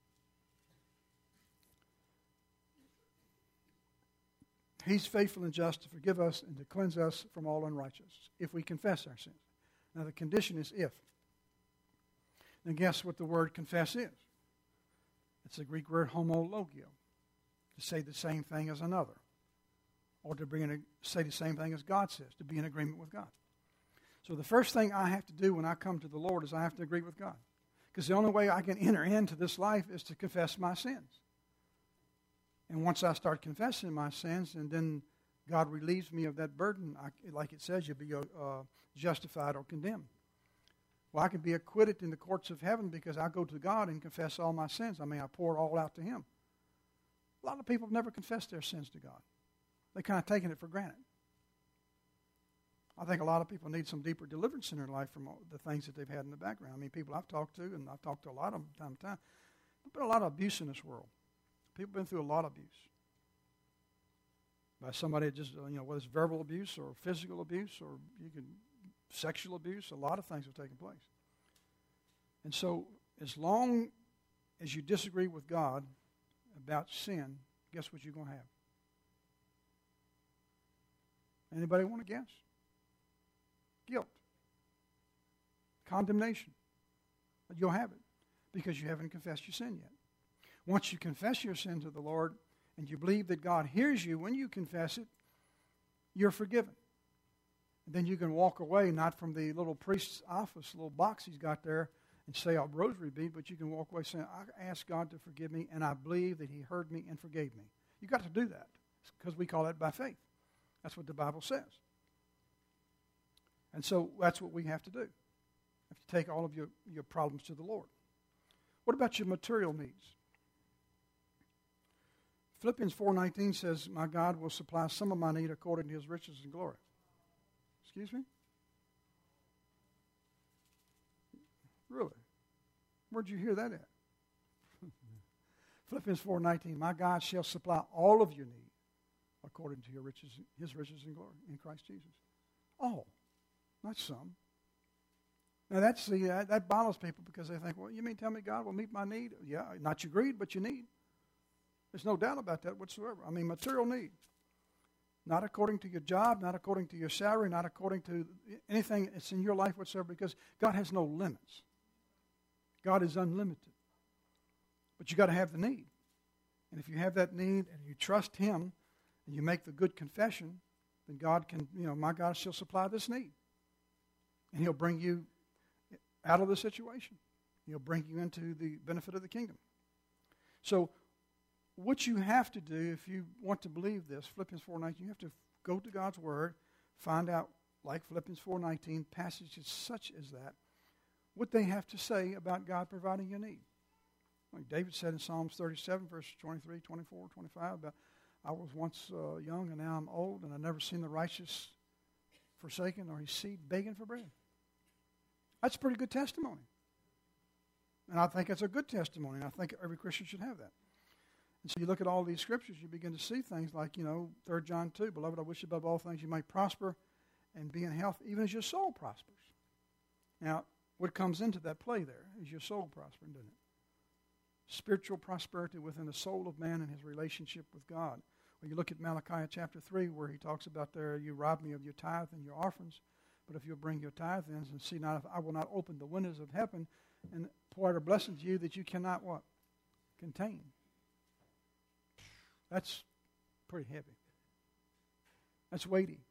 He's faithful and just to forgive us and to cleanse us from all unrighteousness, if we confess our sins. Now the condition is if. Now guess what the word confess is? It's the Greek word homologio, to say the same thing as another, or to bring in a, say the same thing as God says, to be in agreement with God. So the first thing I have to do when I come to the Lord is I have to agree with God. Because the only way I can enter into this life is to confess my sins. And once I start confessing my sins, and then God relieves me of that burden, I, like it says, you'll be uh, justified or condemned. Well, I can be acquitted in the courts of heaven because I go to God and confess all my sins. I mean, I pour it all out to Him. A lot of people have never confessed their sins to God. They've kind of taken it for granted. I think a lot of people need some deeper deliverance in their life from all the things that they've had in the background. I mean, people I've talked to, and I've talked to a lot of them time to time, there's been a lot of abuse in this world. People have been through a lot of abuse. By somebody just, you know, whether it's verbal abuse or physical abuse or you can sexual abuse, a lot of things have taken place. And so as long as you disagree with God about sin, guess what you're going to have? Anybody want to guess? Guilt. Condemnation. But you'll have it because you haven't confessed your sin yet. Once you confess your sin to the Lord and you believe that God hears you when you confess it, you're forgiven. And then you can walk away, not from the little priest's office, little box he's got there, and say a rosary bead, but you can walk away saying, I ask God to forgive me, and I believe that He heard me and forgave me. You've got to do that because we call that by faith. That's what the Bible says. And so that's what we have to do. You have to take all of your, your problems to the Lord. What about your material needs? Philippians four nineteen says, my God will supply some of my need according to His riches and glory. Excuse me? Really? Where'd you hear that at? Philippians four nineteen, my God shall supply all of your need according to your riches, His riches and glory in Christ Jesus. All, not some. Now that's the, that, that bothers people because they think, well, you mean tell me God will meet my need? Yeah, not your greed, but your need. There's no doubt about that whatsoever. I mean, material need. Not according to your job, not according to your salary, not according to anything that's in your life whatsoever, because God has no limits. God is unlimited. But you got to have the need. And if you have that need and you trust Him and you make the good confession, then God can, you know, my God shall supply this need. And He'll bring you out of the situation. He'll bring you into the benefit of the kingdom. So what you have to do if you want to believe this, Philippians four nineteen, you have to go to God's Word, find out, like Philippians four nineteen, passages such as that, what they have to say about God providing your need. Like David said in Psalms thirty-seven, verses twenty-three, twenty-four, twenty-five, about I was once uh, young and now I'm old and I've never seen the righteous forsaken or his seed begging for bread. That's a pretty good testimony. And I think it's a good testimony, and I think every Christian should have that. And so you look at all these scriptures, you begin to see things like, you know, Third John two, Beloved, I wish above all things you might prosper and be in health, even as your soul prospers. Now, what comes into that play there is your soul prospering, doesn't it? Spiritual prosperity within the soul of man and his relationship with God. Well, you look at Malachi chapter three, where he talks about there, you rob me of your tithe and your orphans, But if you'll bring your tithe in and see not if I will not open the windows of heaven and pour out a blessing to you that you cannot what? Contain. That's pretty heavy. That's weighty.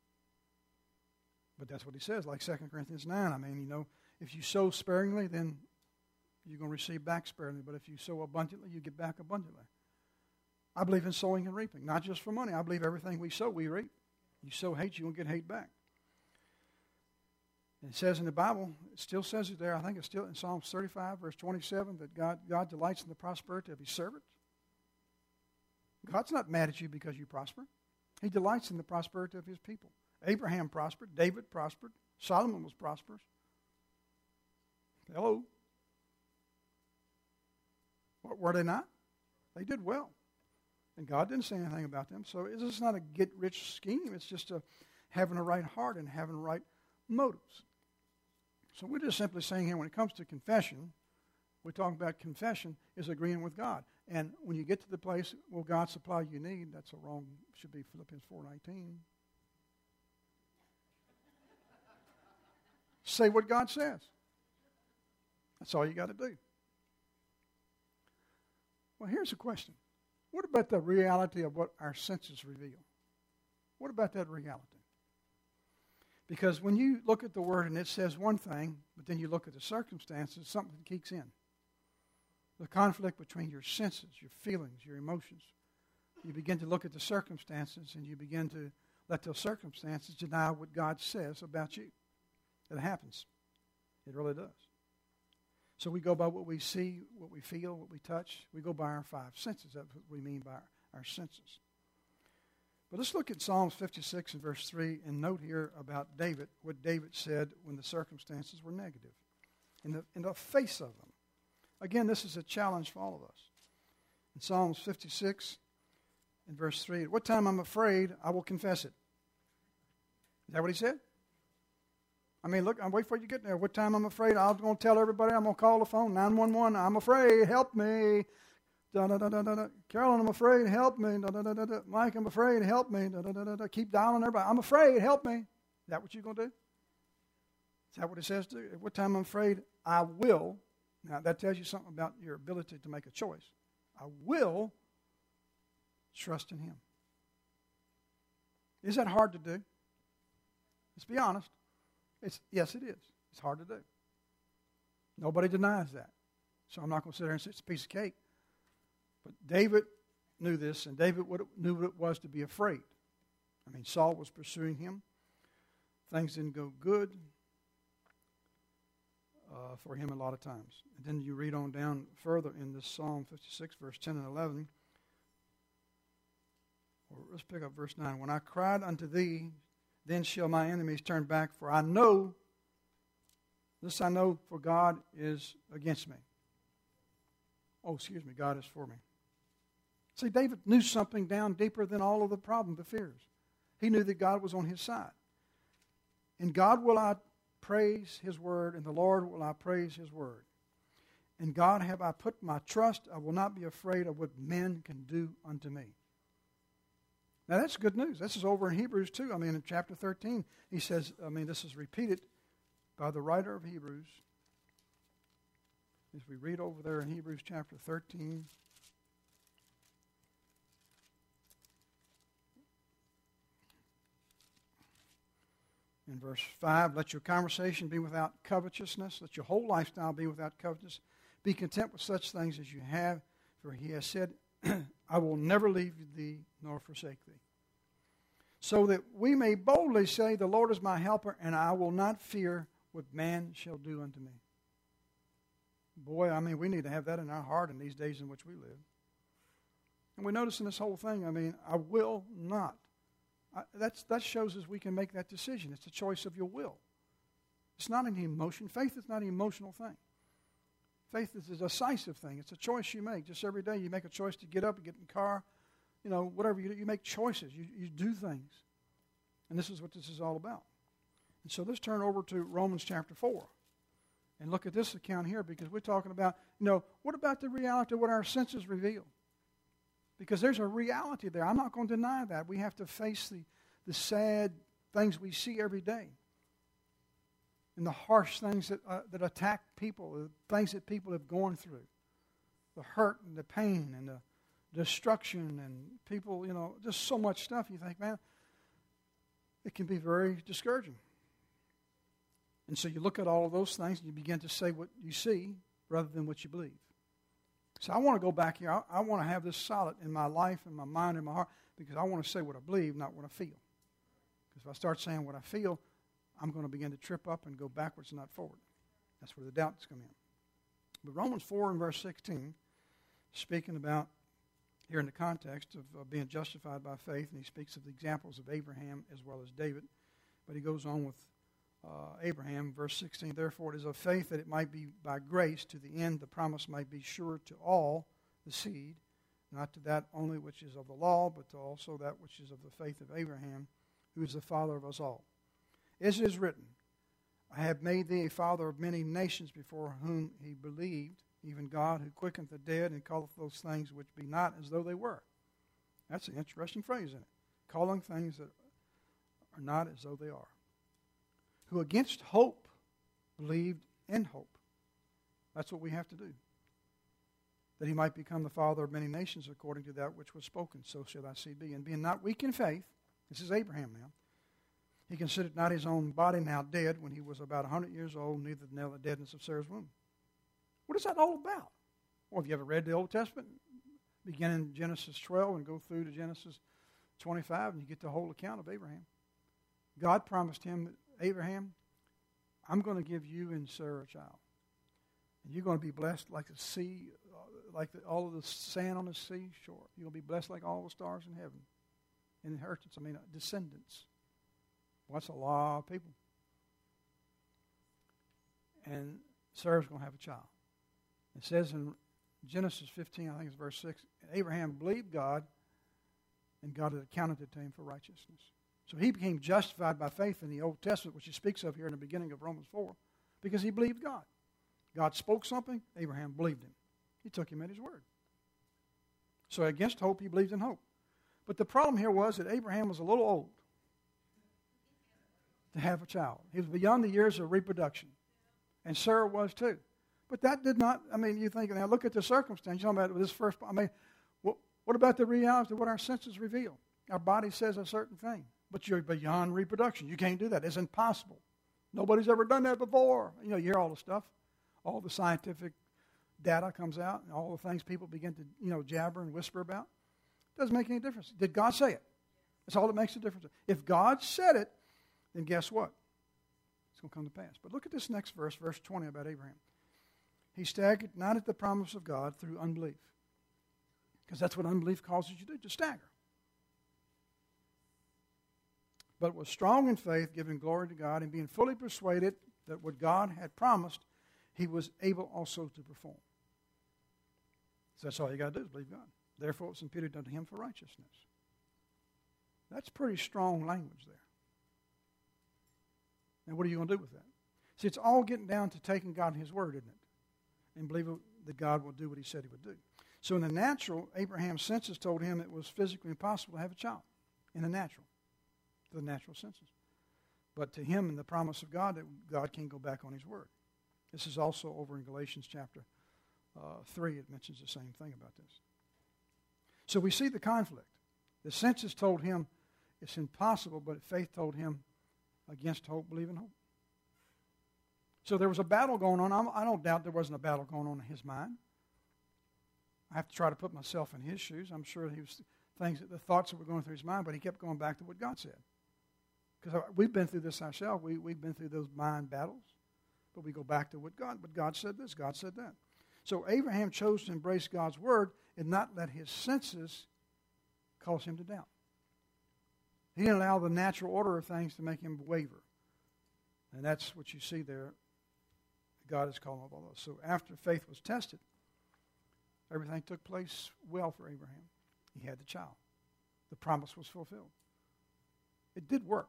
But that's what he says, like Second Corinthians nine. I mean, you know, if you sow sparingly, then you're going to receive back sparingly. But if you sow abundantly, you get back abundantly. I believe in sowing and reaping, not just for money. I believe everything we sow, we reap. You sow hate, you're going to get hate back. And it says in the Bible, it still says it there, I think it's still in Psalms thirty-five, verse twenty-seven, that God, God delights in the prosperity of his servant. God's not mad at you because you prosper. He delights in the prosperity of his people. Abraham prospered. David prospered. Solomon was prosperous. Hello. What, were they not? They did well. And God didn't say anything about them. So it's just not a get-rich scheme. It's just a, having a right heart and having right motives. So we're just simply saying here when it comes to confession, we're talking about confession is agreeing with God. And when you get to the place, will God supply your need? That's a wrong, should be Philippians four nineteen. Say what God says. That's all you got to do. Well, here's a question. What about the reality of what our senses reveal? What about that reality? Because when you look at the Word and it says one thing, but then you look at the circumstances, something kicks in. The conflict between your senses, your feelings, your emotions. You begin to look at the circumstances and you begin to let those circumstances deny what God says about you. It happens. It really does. So we go by what we see, what we feel, what we touch. We go by our five senses. That's what we mean by our, our senses. But let's look at Psalms fifty-six and verse three and note here about David, what David said when the circumstances were negative, in the, in the face of them. Again, this is a challenge for all of us. In Psalms fifty-six and verse three, at what time I'm afraid, I will confess it. Is that what he said? I mean, look, I'm waiting for you to get there. What time I'm afraid, I'm going to tell everybody, I'm going to call the phone, nine one one, I'm afraid, help me. Da, da, da, da, da, da. Carolyn, I'm afraid, help me. Da, da, da, da, da. Mike, I'm afraid, help me. Da, da, da, da, da. Keep dialing everybody. I'm afraid, help me. Is that what you're going to do? Is that what it says to do? At what time I'm afraid, I will. Now, that tells you something about your ability to make a choice. I will trust in him. Is that hard to do? Let's be honest. It's, yes, it is. It's hard to do. Nobody denies that. So I'm not going to sit there and say it's a piece of cake. But David knew this, and David knew what it was to be afraid. I mean, Saul was pursuing him. Things didn't go good uh, for him a lot of times. And then you read on down further in this Psalm fifty-six, verse ten and eleven. Or let's pick up verse nine. When I cried unto thee, then shall my enemies turn back, for I know, this I know, for God is against me. Oh, excuse me, God is for me. See, David knew something down deeper than all of the problem, the fears. He knew that God was on his side. In God will I praise his word, and the Lord will I praise his word. In God have I put my trust. I will not be afraid of what men can do unto me. Now, that's good news. This is over in Hebrews too. I mean, in chapter thirteen, he says, I mean, this is repeated by the writer of Hebrews. As we read over there in Hebrews chapter thirteen, in verse five, let your conversation be without covetousness. Let your whole lifestyle be without covetousness. Be content with such things as you have, for he has said, I will never leave thee nor forsake thee. So that we may boldly say, the Lord is my helper, and I will not fear what man shall do unto me. Boy, I mean, we need to have that in our heart in these days in which we live. And we notice in this whole thing, I mean, I will not. I, that's, that shows us we can make that decision. It's a choice of your will. It's not an emotion. Faith is not an emotional thing. Faith is a decisive thing. It's a choice you make. Just every day you make a choice to get up and get in the car. You know, whatever you do, you make choices. You, you do things. And this is what this is all about. And so let's turn over to Romans chapter four. And look at this account here, because we're talking about, you know, what about the reality of what our senses reveal? Because there's a reality there. I'm not going to deny that. We have to face the, the sad things we see every day. and the harsh things that, uh, that attack people, the things that people have gone through, the hurt and the pain and the destruction and people, you know, just so much stuff. You think, man, it can be very discouraging. And so you look at all of those things and you begin to say what you see rather than what you believe. So I want to go back here. I, I want to have this solid in my life, in my mind, in my heart, because I want to say what I believe, not what I feel. Because if I start saying what I feel, I'm going to begin to trip up and go backwards and not forward. That's where the doubts come in. But Romans four and verse sixteen, speaking about, here in the context of uh, being justified by faith, and he speaks of the examples of Abraham as well as David. But he goes on with uh, Abraham, verse sixteen, therefore it is of faith that it might be by grace to the end the promise might be sure to all the seed, not to that only which is of the law, but to also that which is of the faith of Abraham, who is the father of us all. As it is written, I have made thee a father of many nations, before whom he believed, even God who quickeneth the dead and calleth those things which be not as though they were. That's an interesting phrase, isn't it? Calling things that are not as though they are. Who against hope believed in hope. That's what we have to do. That he might become the father of many nations according to that which was spoken. So shall thy seed be. And being not weak in faith, this is Abraham now, he considered not his own body now dead when he was about a hundred years old, neither the deadness of Sarah's womb. What is that all about? Well, have you ever read the Old Testament? Begin in Genesis twelve and go through to Genesis twenty-five, and you get the whole account of Abraham. God promised him, Abraham, I'm going to give you and Sarah a child. And you're going to be blessed like the sea, like the, all of the sand on the seashore. You're going to be blessed like all the stars in heaven. Inheritance, I mean, descendants. Well, that's a lot of people. And Sarah's going to have a child. It says in Genesis fifteen, I think it's verse six, Abraham believed God, and God had accounted it to him for righteousness. So he became justified by faith in the Old Testament, which he speaks of here in the beginning of Romans four, because he believed God. God spoke something, Abraham believed him. He took him at his word. So against hope, he believed in hope. But the problem here was that Abraham was a little old to have a child. He was beyond the years of reproduction. And Sarah was too. But that did not, I mean, you think, now look at the circumstance. You're talking about this first, I mean, what, what about the reality of what our senses reveal? Our body says a certain thing, but you're beyond reproduction. You can't do that. It's impossible. Nobody's ever done that before. You know, you hear all the stuff. All the scientific data comes out, and all the things people begin to, you know, jabber and whisper about. It doesn't make any difference. Did God say it? That's all that makes a difference. If God said it, then guess what? It's going to come to pass. But look at this next verse, verse twenty about Abraham. He staggered not at the promise of God through unbelief. Because that's what unbelief causes you to do, to stagger. But was strong in faith, giving glory to God, and being fully persuaded that what God had promised, he was able also to perform. So that's all you got to do is believe God. Therefore, it's imputed unto him for righteousness. That's pretty strong language there. Now, what are you going to do with that? See, it's all getting down to taking God in his word, isn't it? And believing that God will do what he said he would do. So in the natural, Abraham's senses told him it was physically impossible to have a child. In the natural. To the natural senses. But to him, in the promise of God, that God can go back on his word. This is also over in Galatians chapter uh, three. It mentions the same thing about this. So we see the conflict. The senses told him it's impossible, but faith told him against hope, believe in hope. So there was a battle going on. I'm, I don't doubt there wasn't a battle going on in his mind. I have to try to put myself in his shoes. I'm sure he was things, the thoughts that were going through his mind, but he kept going back to what God said. Because we've been through this ourselves. We, we've been through those mind battles. But we go back to what God, but God said this, God said that. So Abraham chose to embrace God's word and not let his senses cause him to doubt. He didn't allow the natural order of things to make him waver. And that's what you see there. God is calling all those. So after faith was tested, everything took place well for Abraham. He had the child. The promise was fulfilled. It did work.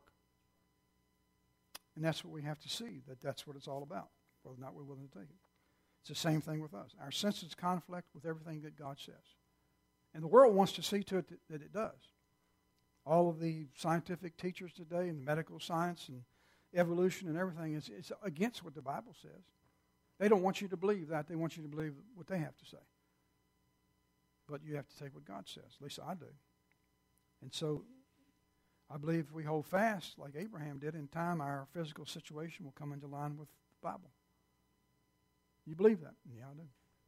And that's what we have to see, that that's what it's all about, whether or not we're willing to take it. It's the same thing with us. Our senses conflict with everything that God says. And the world wants to see to it that, that it does. All of the scientific teachers today in medical science and evolution and everything, is it's against what the Bible says. They don't want you to believe that. They want you to believe what they have to say. But you have to take what God says. At least I do. And so I believe if we hold fast like Abraham did, in time our physical situation will come into line with the Bible. You believe that? Yeah, I do.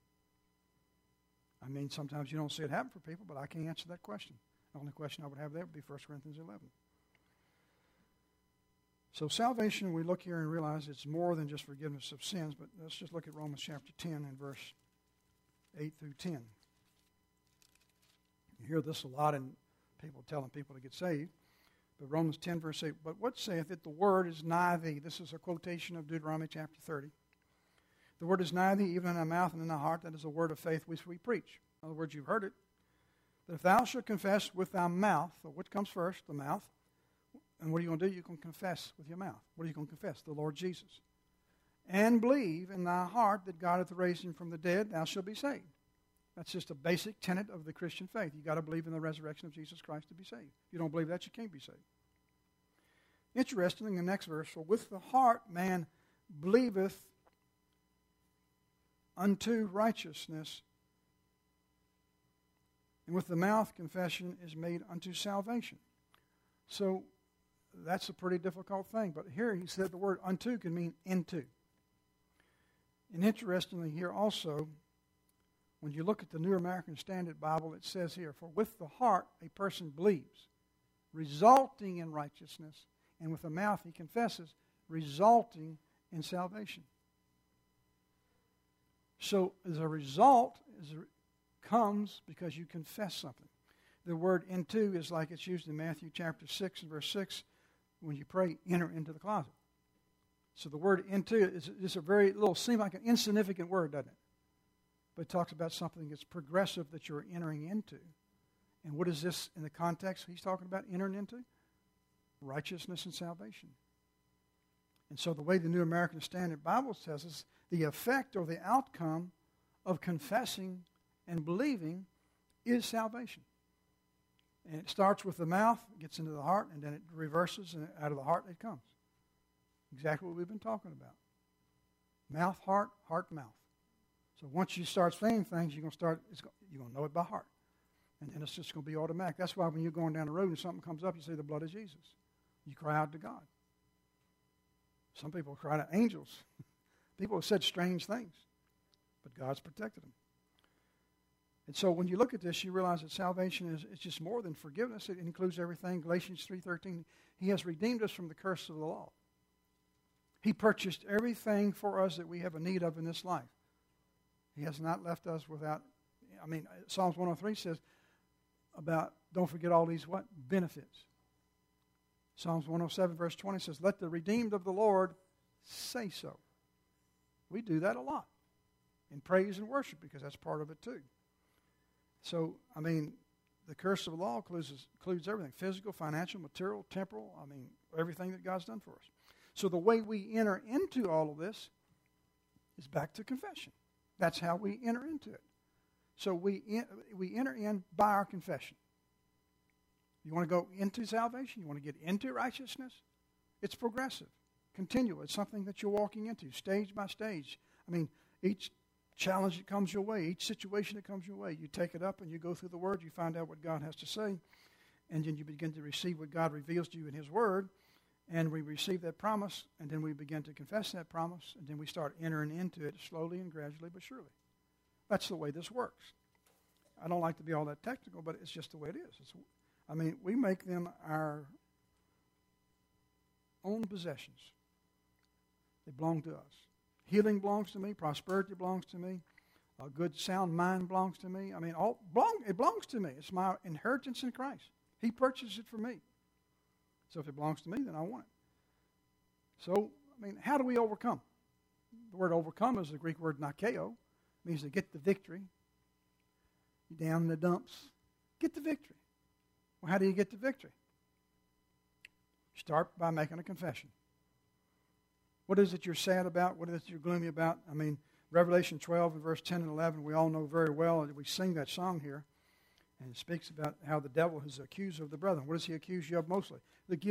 I mean, sometimes you don't see it happen for people, but I can't answer that question. The only question I would have there would be First Corinthians eleven. So salvation, we look here and realize it's more than just forgiveness of sins, but let's just look at Romans chapter ten and verse eight through ten. You hear this a lot in people telling people to get saved. But Romans ten, verse eight, but what saith it? The word is nigh thee. This is a quotation of Deuteronomy chapter thirty. The word is nigh thee, even in thy mouth and in thy heart. That is a word of faith which we preach. In other words, you've heard it. That if thou shalt confess with thy mouth, so what comes first? The mouth. And what are you going to do? You're going to confess with your mouth. What are you going to confess? The Lord Jesus. And believe in thy heart that God hath raised him from the dead, thou shalt be saved. That's just a basic tenet of the Christian faith. You've got to believe in the resurrection of Jesus Christ to be saved. If you don't believe that, you can't be saved. Interestingly, the next verse, for with the heart man believeth unto righteousness, and with the mouth confession is made unto salvation. So that's a pretty difficult thing. But here he said the word unto can mean into. And interestingly here also, when you look at the New American Standard Bible, it says here, for with the heart a person believes, resulting in righteousness, and with the mouth he confesses, resulting in salvation. So as a result, as a, comes because you confess something. The word into is like it's used in Matthew chapter six and verse six. When you pray, enter into the closet. So the word into is, is a very little, seem like an insignificant word, doesn't it? But it talks about something that's progressive that you're entering into. And what is this in the context he's talking about entering into? Righteousness and salvation. And so the way the New American Standard Bible says is the effect or the outcome of confessing and believing is salvation. And it starts with the mouth, gets into the heart, and then it reverses, and out of the heart it comes. Exactly what we've been talking about. Mouth, heart, heart, mouth. So once you start saying things, you're going to start. It's, you're going to know it by heart, and then it's just going to be automatic. That's why when you're going down the road and something comes up, you say the blood of Jesus. You cry out to God. Some people cry to angels. People have said strange things, but God's protected them. And so when you look at this, you realize that salvation is it's just more than forgiveness. It includes everything. Galatians three thirteen, he has redeemed us from the curse of the law. He purchased everything for us that we have a need of in this life. He has not left us without, I mean, Psalms one oh three says about, don't forget all these what? Benefits. Psalms one oh seven verse twenty says, let the redeemed of the Lord say so. We do that a lot in praise and worship because that's part of it too. So, I mean, the curse of the law includes, includes everything, physical, financial, material, temporal, I mean, everything that God's done for us. So the way we enter into all of this is back to confession. That's how we enter into it. So we in, we enter in by our confession. You want to go into salvation? You want to get into righteousness? It's progressive, continual. It's something that you're walking into, stage by stage. I mean, each challenge that comes your way, each situation that comes your way, you take it up and you go through the Word, you find out what God has to say, and then you begin to receive what God reveals to you in His Word, and we receive that promise, and then we begin to confess that promise, and then we start entering into it slowly and gradually but surely. That's the way this works. I don't like to be all that technical, but it's just the way it is. It's, I mean, we make them our own possessions. They belong to us. Healing belongs to me. Prosperity belongs to me. A good, sound mind belongs to me. I mean, all belong, it belongs to me. It's my inheritance in Christ. He purchased it for me. So if it belongs to me, then I want it. So, I mean, how do we overcome? The word overcome is the Greek word nikeo. It means to get the victory. You're down in the dumps. Get the victory. Well, how do you get the victory? Start by making a confession. What is it you're sad about? What is it you're gloomy about? I mean, Revelation twelve and verse ten and eleven, we all know very well. We sing that song here. And it speaks about how the devil is the accuser of the brethren. What does he accuse you of mostly? The guilt,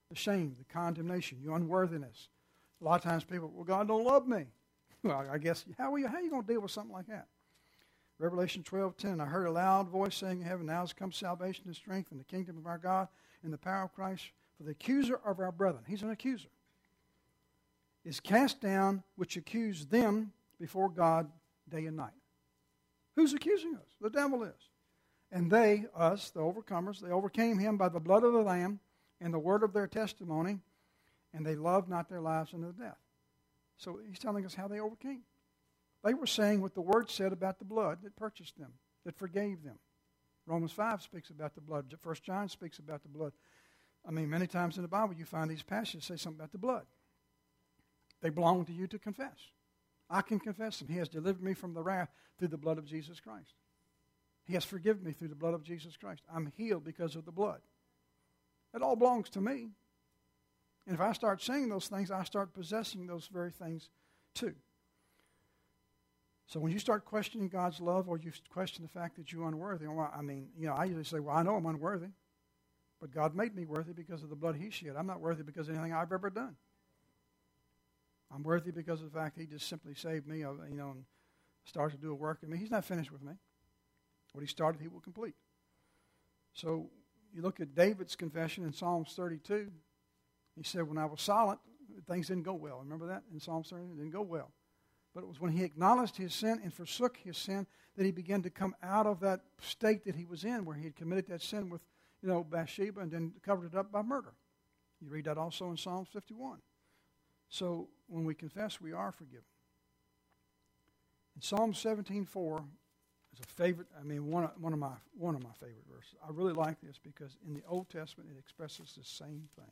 the shame, the condemnation, your unworthiness. A lot of times people, well, God don't love me. Well, I guess, how are you, how are you going to deal with something like that? Revelation twelve ten, I heard a loud voice saying in heaven, now has come salvation and strength in the kingdom of our God and the power of Christ. For the accuser of our brethren, he's an accuser, is cast down, which accuse them before God day and night. Who's accusing us? The devil is. And they, us, the overcomers, they overcame him by the blood of the Lamb and the word of their testimony, and they loved not their lives unto death. So he's telling us how they overcame. They were saying what the word said about the blood that purchased them, that forgave them. Romans five speaks about the blood. First John speaks about the blood. I mean, many times in the Bible you find these passages say something about the blood. They belong to you to confess. I can confess them. He has delivered me from the wrath through the blood of Jesus Christ. He has forgiven me through the blood of Jesus Christ. I'm healed because of the blood. It all belongs to me. And if I start saying those things, I start possessing those very things too. So when you start questioning God's love, or you question the fact that you're unworthy, well, I mean, you know, I usually say, well, I know I'm unworthy, but God made me worthy because of the blood He shed. I'm not worthy because of anything I've ever done. I'm worthy because of the fact He just simply saved me, you know, and started to do a work in me. He's not finished with me. What He started, He will complete. So you look at David's confession in Psalms thirty-two. He said, when I was silent, things didn't go well. Remember that in Psalms thirty? It didn't go well. But it was when he acknowledged his sin and forsook his sin that he began to come out of that state that he was in, where he had committed that sin with, you know, Bathsheba, and then covered it up by murder. You read that also in Psalms fifty-one. So when we confess, we are forgiven. In Psalm seventeen four is a favorite. I mean, one of, one of my one of my favorite verses. I really like this because in the Old Testament it expresses the same thing.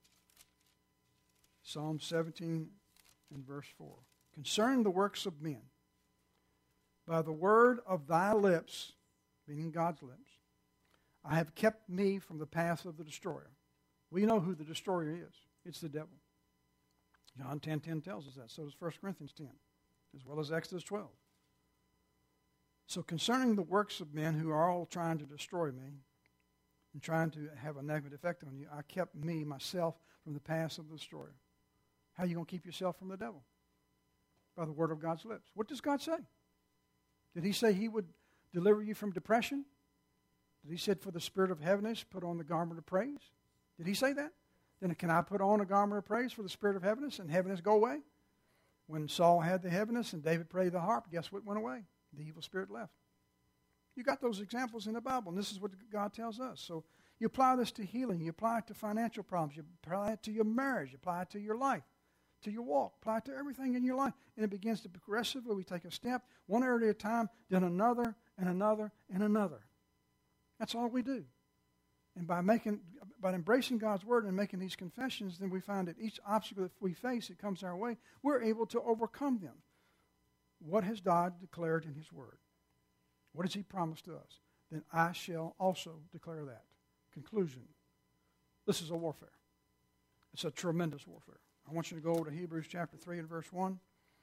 Psalm seventeen and verse four. Concerning the works of men, by the word of thy lips, meaning God's lips, I have kept me from the path of the destroyer. We know who the destroyer is. It's the devil. John ten ten tells us that. So does First Corinthians ten, as well as Exodus twelve. So concerning the works of men who are all trying to destroy me and trying to have a negative effect on you, I kept me, myself, from the path of the destroyer. How are you going to keep yourself from the devil? By the word of God's lips. What does God say? Did He say He would deliver you from depression? Did He say, for the spirit of heaviness, put on the garment of praise? Did He say that? Then can I put on a garment of praise for the spirit of heaviness and heaviness go away? When Saul had the heaviness and David played the harp, guess what went away? The evil spirit left. You got those examples in the Bible, and this is what God tells us. So you apply this to healing. You apply it to financial problems. You apply it to your marriage. You apply it to your life, to your walk. Apply it to everything in your life. And it begins to progressively, we take a step, one area at a time, then another, and another, and another. That's all we do. And by making, by embracing God's word and making these confessions, then we find that each obstacle that we face that comes our way, we're able to overcome them. What has God declared in His word? What has He promised to us? Then I shall also declare that. Conclusion. This is a warfare. It's a tremendous warfare. I want you to go over to Hebrews chapter three and verse one.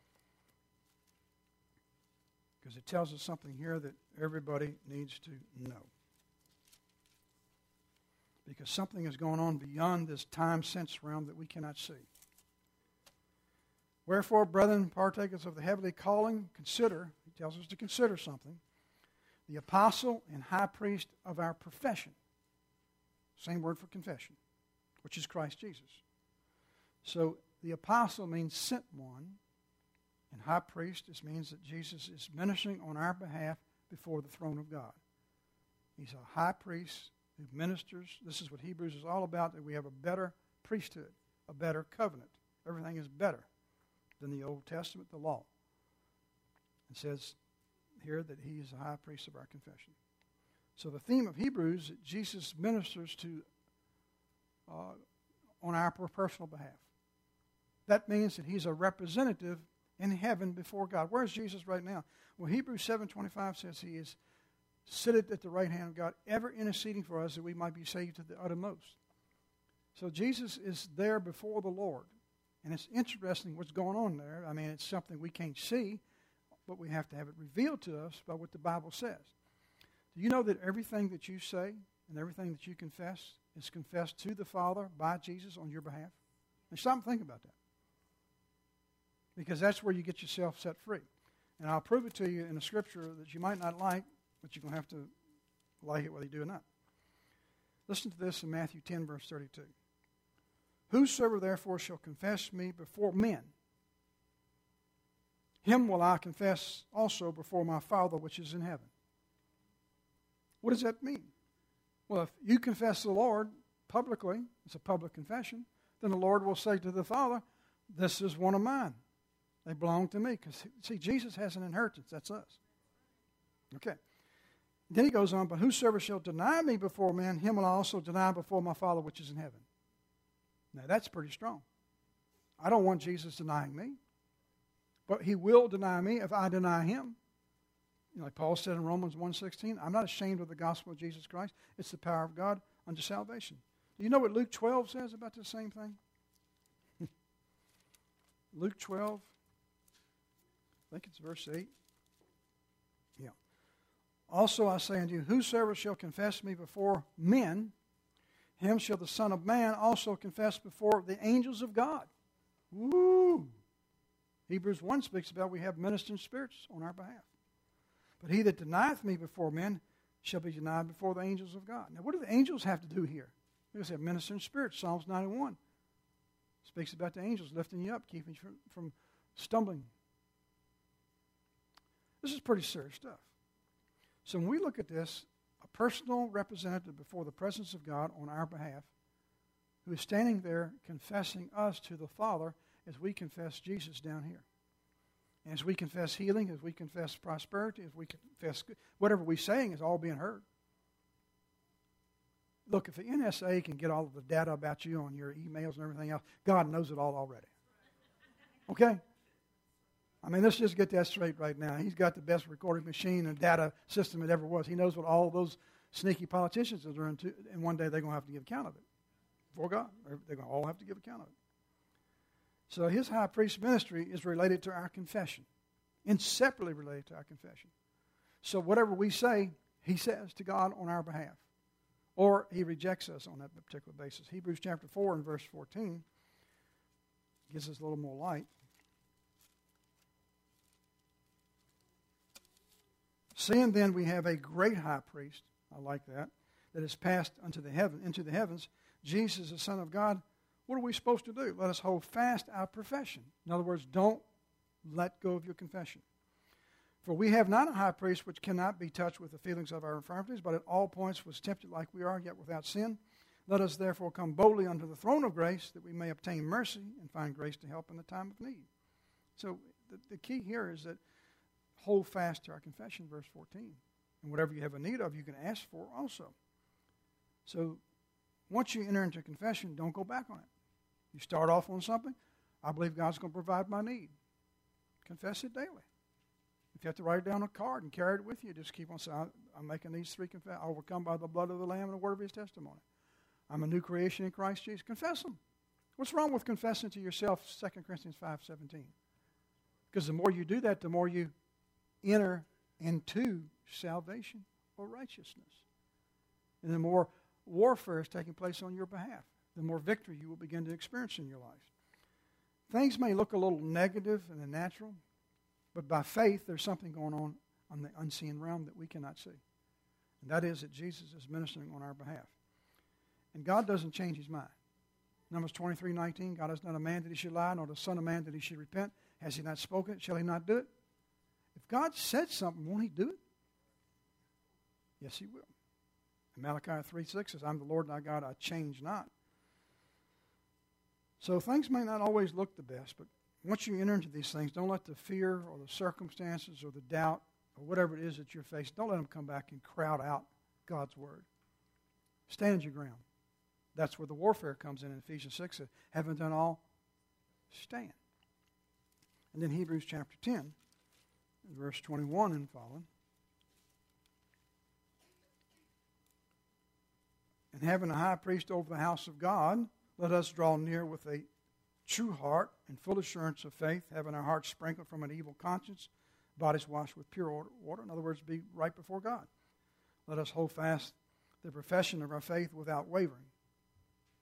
Because it tells us something here that everybody needs to know. Because something is going on beyond this time-sense realm that we cannot see. Wherefore, brethren, partakers of the heavenly calling, consider, he tells us to consider something, the apostle and high priest of our profession. Same word for confession, which is Christ Jesus. So the apostle means sent one, and high priest just means that Jesus is ministering on our behalf before the throne of God. He's a high priest who ministers. This is what Hebrews is all about, that we have a better priesthood, a better covenant. Everything is better than the Old Testament, the law. It says here that He is the high priest of our confession. So the theme of Hebrews is that Jesus ministers to uh, on our personal behalf. That means that He's a representative in heaven before God. Where's Jesus right now? Well, Hebrews seven twenty-five says He is seated at the right hand of God, ever interceding for us that we might be saved to the uttermost. So Jesus is there before the Lord. And it's interesting what's going on there. I mean, it's something we can't see, but we have to have it revealed to us by what the Bible says. Do you know that everything that you say and everything that you confess is confessed to the Father by Jesus on your behalf? And stop and think about that. Because that's where you get yourself set free. And I'll prove it to you in a scripture that you might not like, but you're going to have to like it whether you do or not. Listen to this in Matthew ten, verse thirty-two. Whosoever therefore shall confess me before men, him will I confess also before my Father which is in heaven. What does that mean? Well, if you confess the Lord publicly, it's a public confession, then the Lord will say to the Father, this is one of mine. They belong to me. Because, see, Jesus has an inheritance. That's us. Okay. Then he goes on, but whosoever shall deny me before men, him will I also deny before my Father which is in heaven. Now, that's pretty strong. I don't want Jesus denying me. But he will deny me if I deny him. You know, like Paul said in Romans one sixteen, I'm not ashamed of the gospel of Jesus Christ. It's the power of God unto salvation. Do you know what Luke twelve says about the same thing? Luke twelve, I think it's verse eight. Yeah. Also I say unto you, whosoever shall confess me before men, him shall the Son of Man also confess before the angels of God. Woo! Hebrews one speaks about we have ministering spirits on our behalf. But he that denieth me before men shall be denied before the angels of God. Now, what do the angels have to do here? They have ministering spirits. Psalms ninety-one speaks about the angels lifting you up, keeping you from, from stumbling. This is pretty serious stuff. So when we look at this, a personal representative before the presence of God on our behalf, who is standing there confessing us to the Father as we confess Jesus down here. As we confess healing, as we confess prosperity, as we confess whatever we're saying is all being heard. Look, if the N S A can get all of the data about you on your emails and everything else, God knows it all already. Okay? I mean, let's just get that straight right now. He's got the best recording machine and data system it ever was. He knows what all those sneaky politicians are doing, too, and one day they're going to have to give account of it. Before God. They're going to all have to give account of it. So his high priest ministry is related to our confession, inseparably related to our confession. So whatever we say, he says to God on our behalf. Or he rejects us on that particular basis. Hebrews chapter four and verse fourteen gives us a little more light. Seeing then we have a great high priest, I like that, that is passed unto the heaven, into the heavens, Jesus, the Son of God. What are we supposed to do? Let us hold fast our profession. In other words, don't let go of your confession. For we have not a high priest which cannot be touched with the feelings of our infirmities, but at all points was tempted like we are, yet without sin. Let us therefore come boldly unto the throne of grace, that we may obtain mercy and find grace to help in the time of need. So the, the key here is that hold fast to our confession, verse fourteen. And whatever you have a need of, you can ask for also. So once you enter into confession, don't go back on it. You start off on something, I believe God's going to provide my need. Confess it daily. If you have to write it down on a card and carry it with you, just keep on saying, I'm making these three confessions. Overcome by the blood of the Lamb and the word of his testimony. I'm a new creation in Christ Jesus. Confess them. What's wrong with confessing to yourself, Second Corinthians five seventeen? Because the more you do that, the more you enter into salvation or righteousness. And the more warfare is taking place on your behalf, the more victory you will begin to experience in your life. Things may look a little negative in the natural, but by faith there's something going on on the unseen realm that we cannot see. And that is that Jesus is ministering on our behalf. And God doesn't change his mind. Numbers twenty-three nineteen, God is not a man that he should lie, nor the son of man that he should repent. Has he not spoken it? Shall he not do it? If God said something, won't he do it? Yes, he will. And Malachi three six says, I'm the Lord thy God, I change not. So things may not always look the best, but once you enter into these things, don't let the fear or the circumstances or the doubt or whatever it is that you're facing, don't let them come back and crowd out God's word. Stand your ground. That's where the warfare comes in in Ephesians six. Says, having done all, stand. And then Hebrews chapter ten, verse twenty-one and following. And having a high priest over the house of God, let us draw near with a true heart and full assurance of faith, having our hearts sprinkled from an evil conscience, bodies washed with pure water. In other words, be right before God. Let us hold fast the profession of our faith without wavering.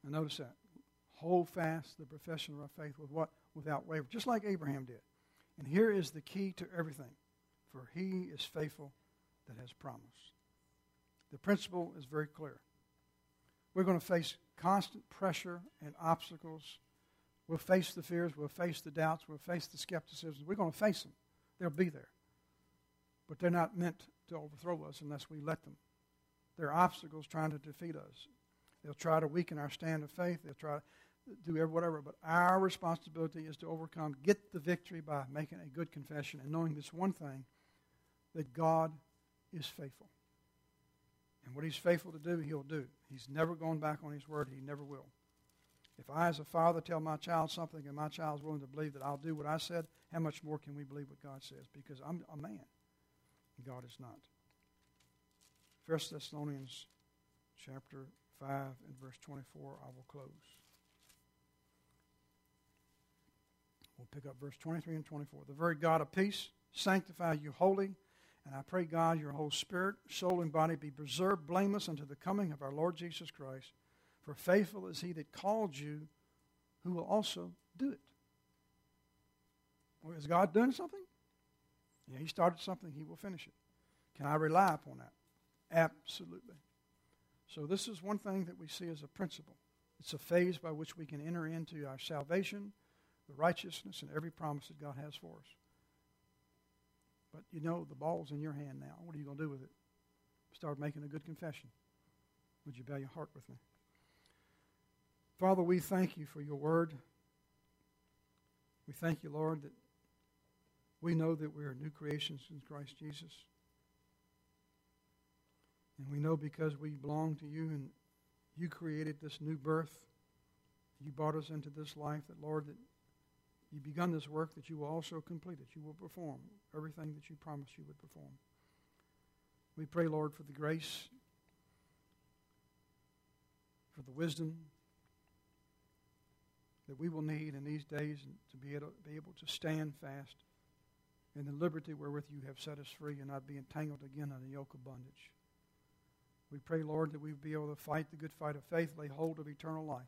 And notice that. Hold fast the profession of our faith with what? Without waver, just like Abraham did. And here is the key to everything. For he is faithful that has promised. The principle is very clear. We're going to face constant pressure and obstacles. We'll face the fears. We'll face the doubts. We'll face the skepticism. We're going to face them. They'll be there. But they're not meant to overthrow us unless we let them. They're obstacles trying to defeat us. They'll try to weaken our stand of faith. They'll try to do whatever. But our responsibility is to overcome, get the victory by making a good confession and knowing this one thing, that God is faithful. And what he's faithful to do, he'll do. He's never gone back on his word. He never will. If I as a father tell my child something and my child's willing to believe that I'll do what I said, how much more can we believe what God says? Because I'm a man and God is not. First Thessalonians chapter five and verse twenty-four, I will close. We'll pick up verse twenty-three and twenty-four. The very God of peace sanctify you wholly, and I pray, God, your whole spirit, soul, and body be preserved blameless unto the coming of our Lord Jesus Christ. For faithful is he that called you, who will also do it. Well, is God doing something? Yeah, he started something, he will finish it. Can I rely upon that? Absolutely. So this is one thing that we see as a principle. It's a phase by which we can enter into our salvation, the righteousness, and every promise that God has for us. But you know, the ball's in your hand now. What are you going to do with it? Start making a good confession. Would you bow your heart with me? Father, we thank you for your word. We thank you, Lord, that we know that we are new creations in Christ Jesus. And we know because we belong to you and you created this new birth, you brought us into this life, that, Lord, that you've begun this work, that you will also complete it. You will perform everything that you promised you would perform. We pray, Lord, for the grace, for the wisdom that we will need in these days to be able, be able to stand fast in the liberty wherewith you have set us free and not be entangled again in the yoke of bondage. We pray, Lord, that we will be able to fight the good fight of faith, lay hold of eternal life,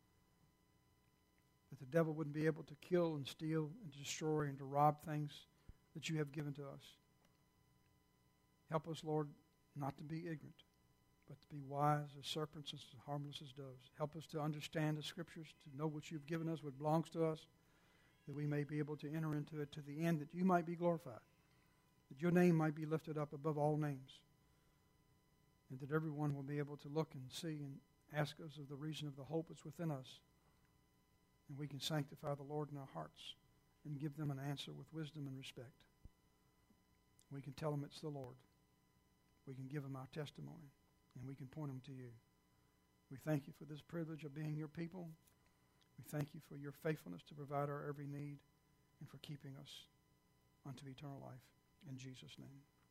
that the devil wouldn't be able to kill and steal and destroy and to rob things that you have given to us. Help us, Lord, not to be ignorant, but to be wise as serpents and as harmless as doves. Help us to understand the Scriptures, to know what you've given us, what belongs to us, that we may be able to enter into it to the end that you might be glorified, that your name might be lifted up above all names, and that everyone will be able to look and see and ask us of the reason of the hope that's within us. And we can sanctify the Lord in our hearts and give them an answer with wisdom and respect. We can tell them it's the Lord. We can give them our testimony, and we can point them to you. We thank you for this privilege of being your people. We thank you for your faithfulness to provide our every need and for keeping us unto eternal life. In Jesus' name.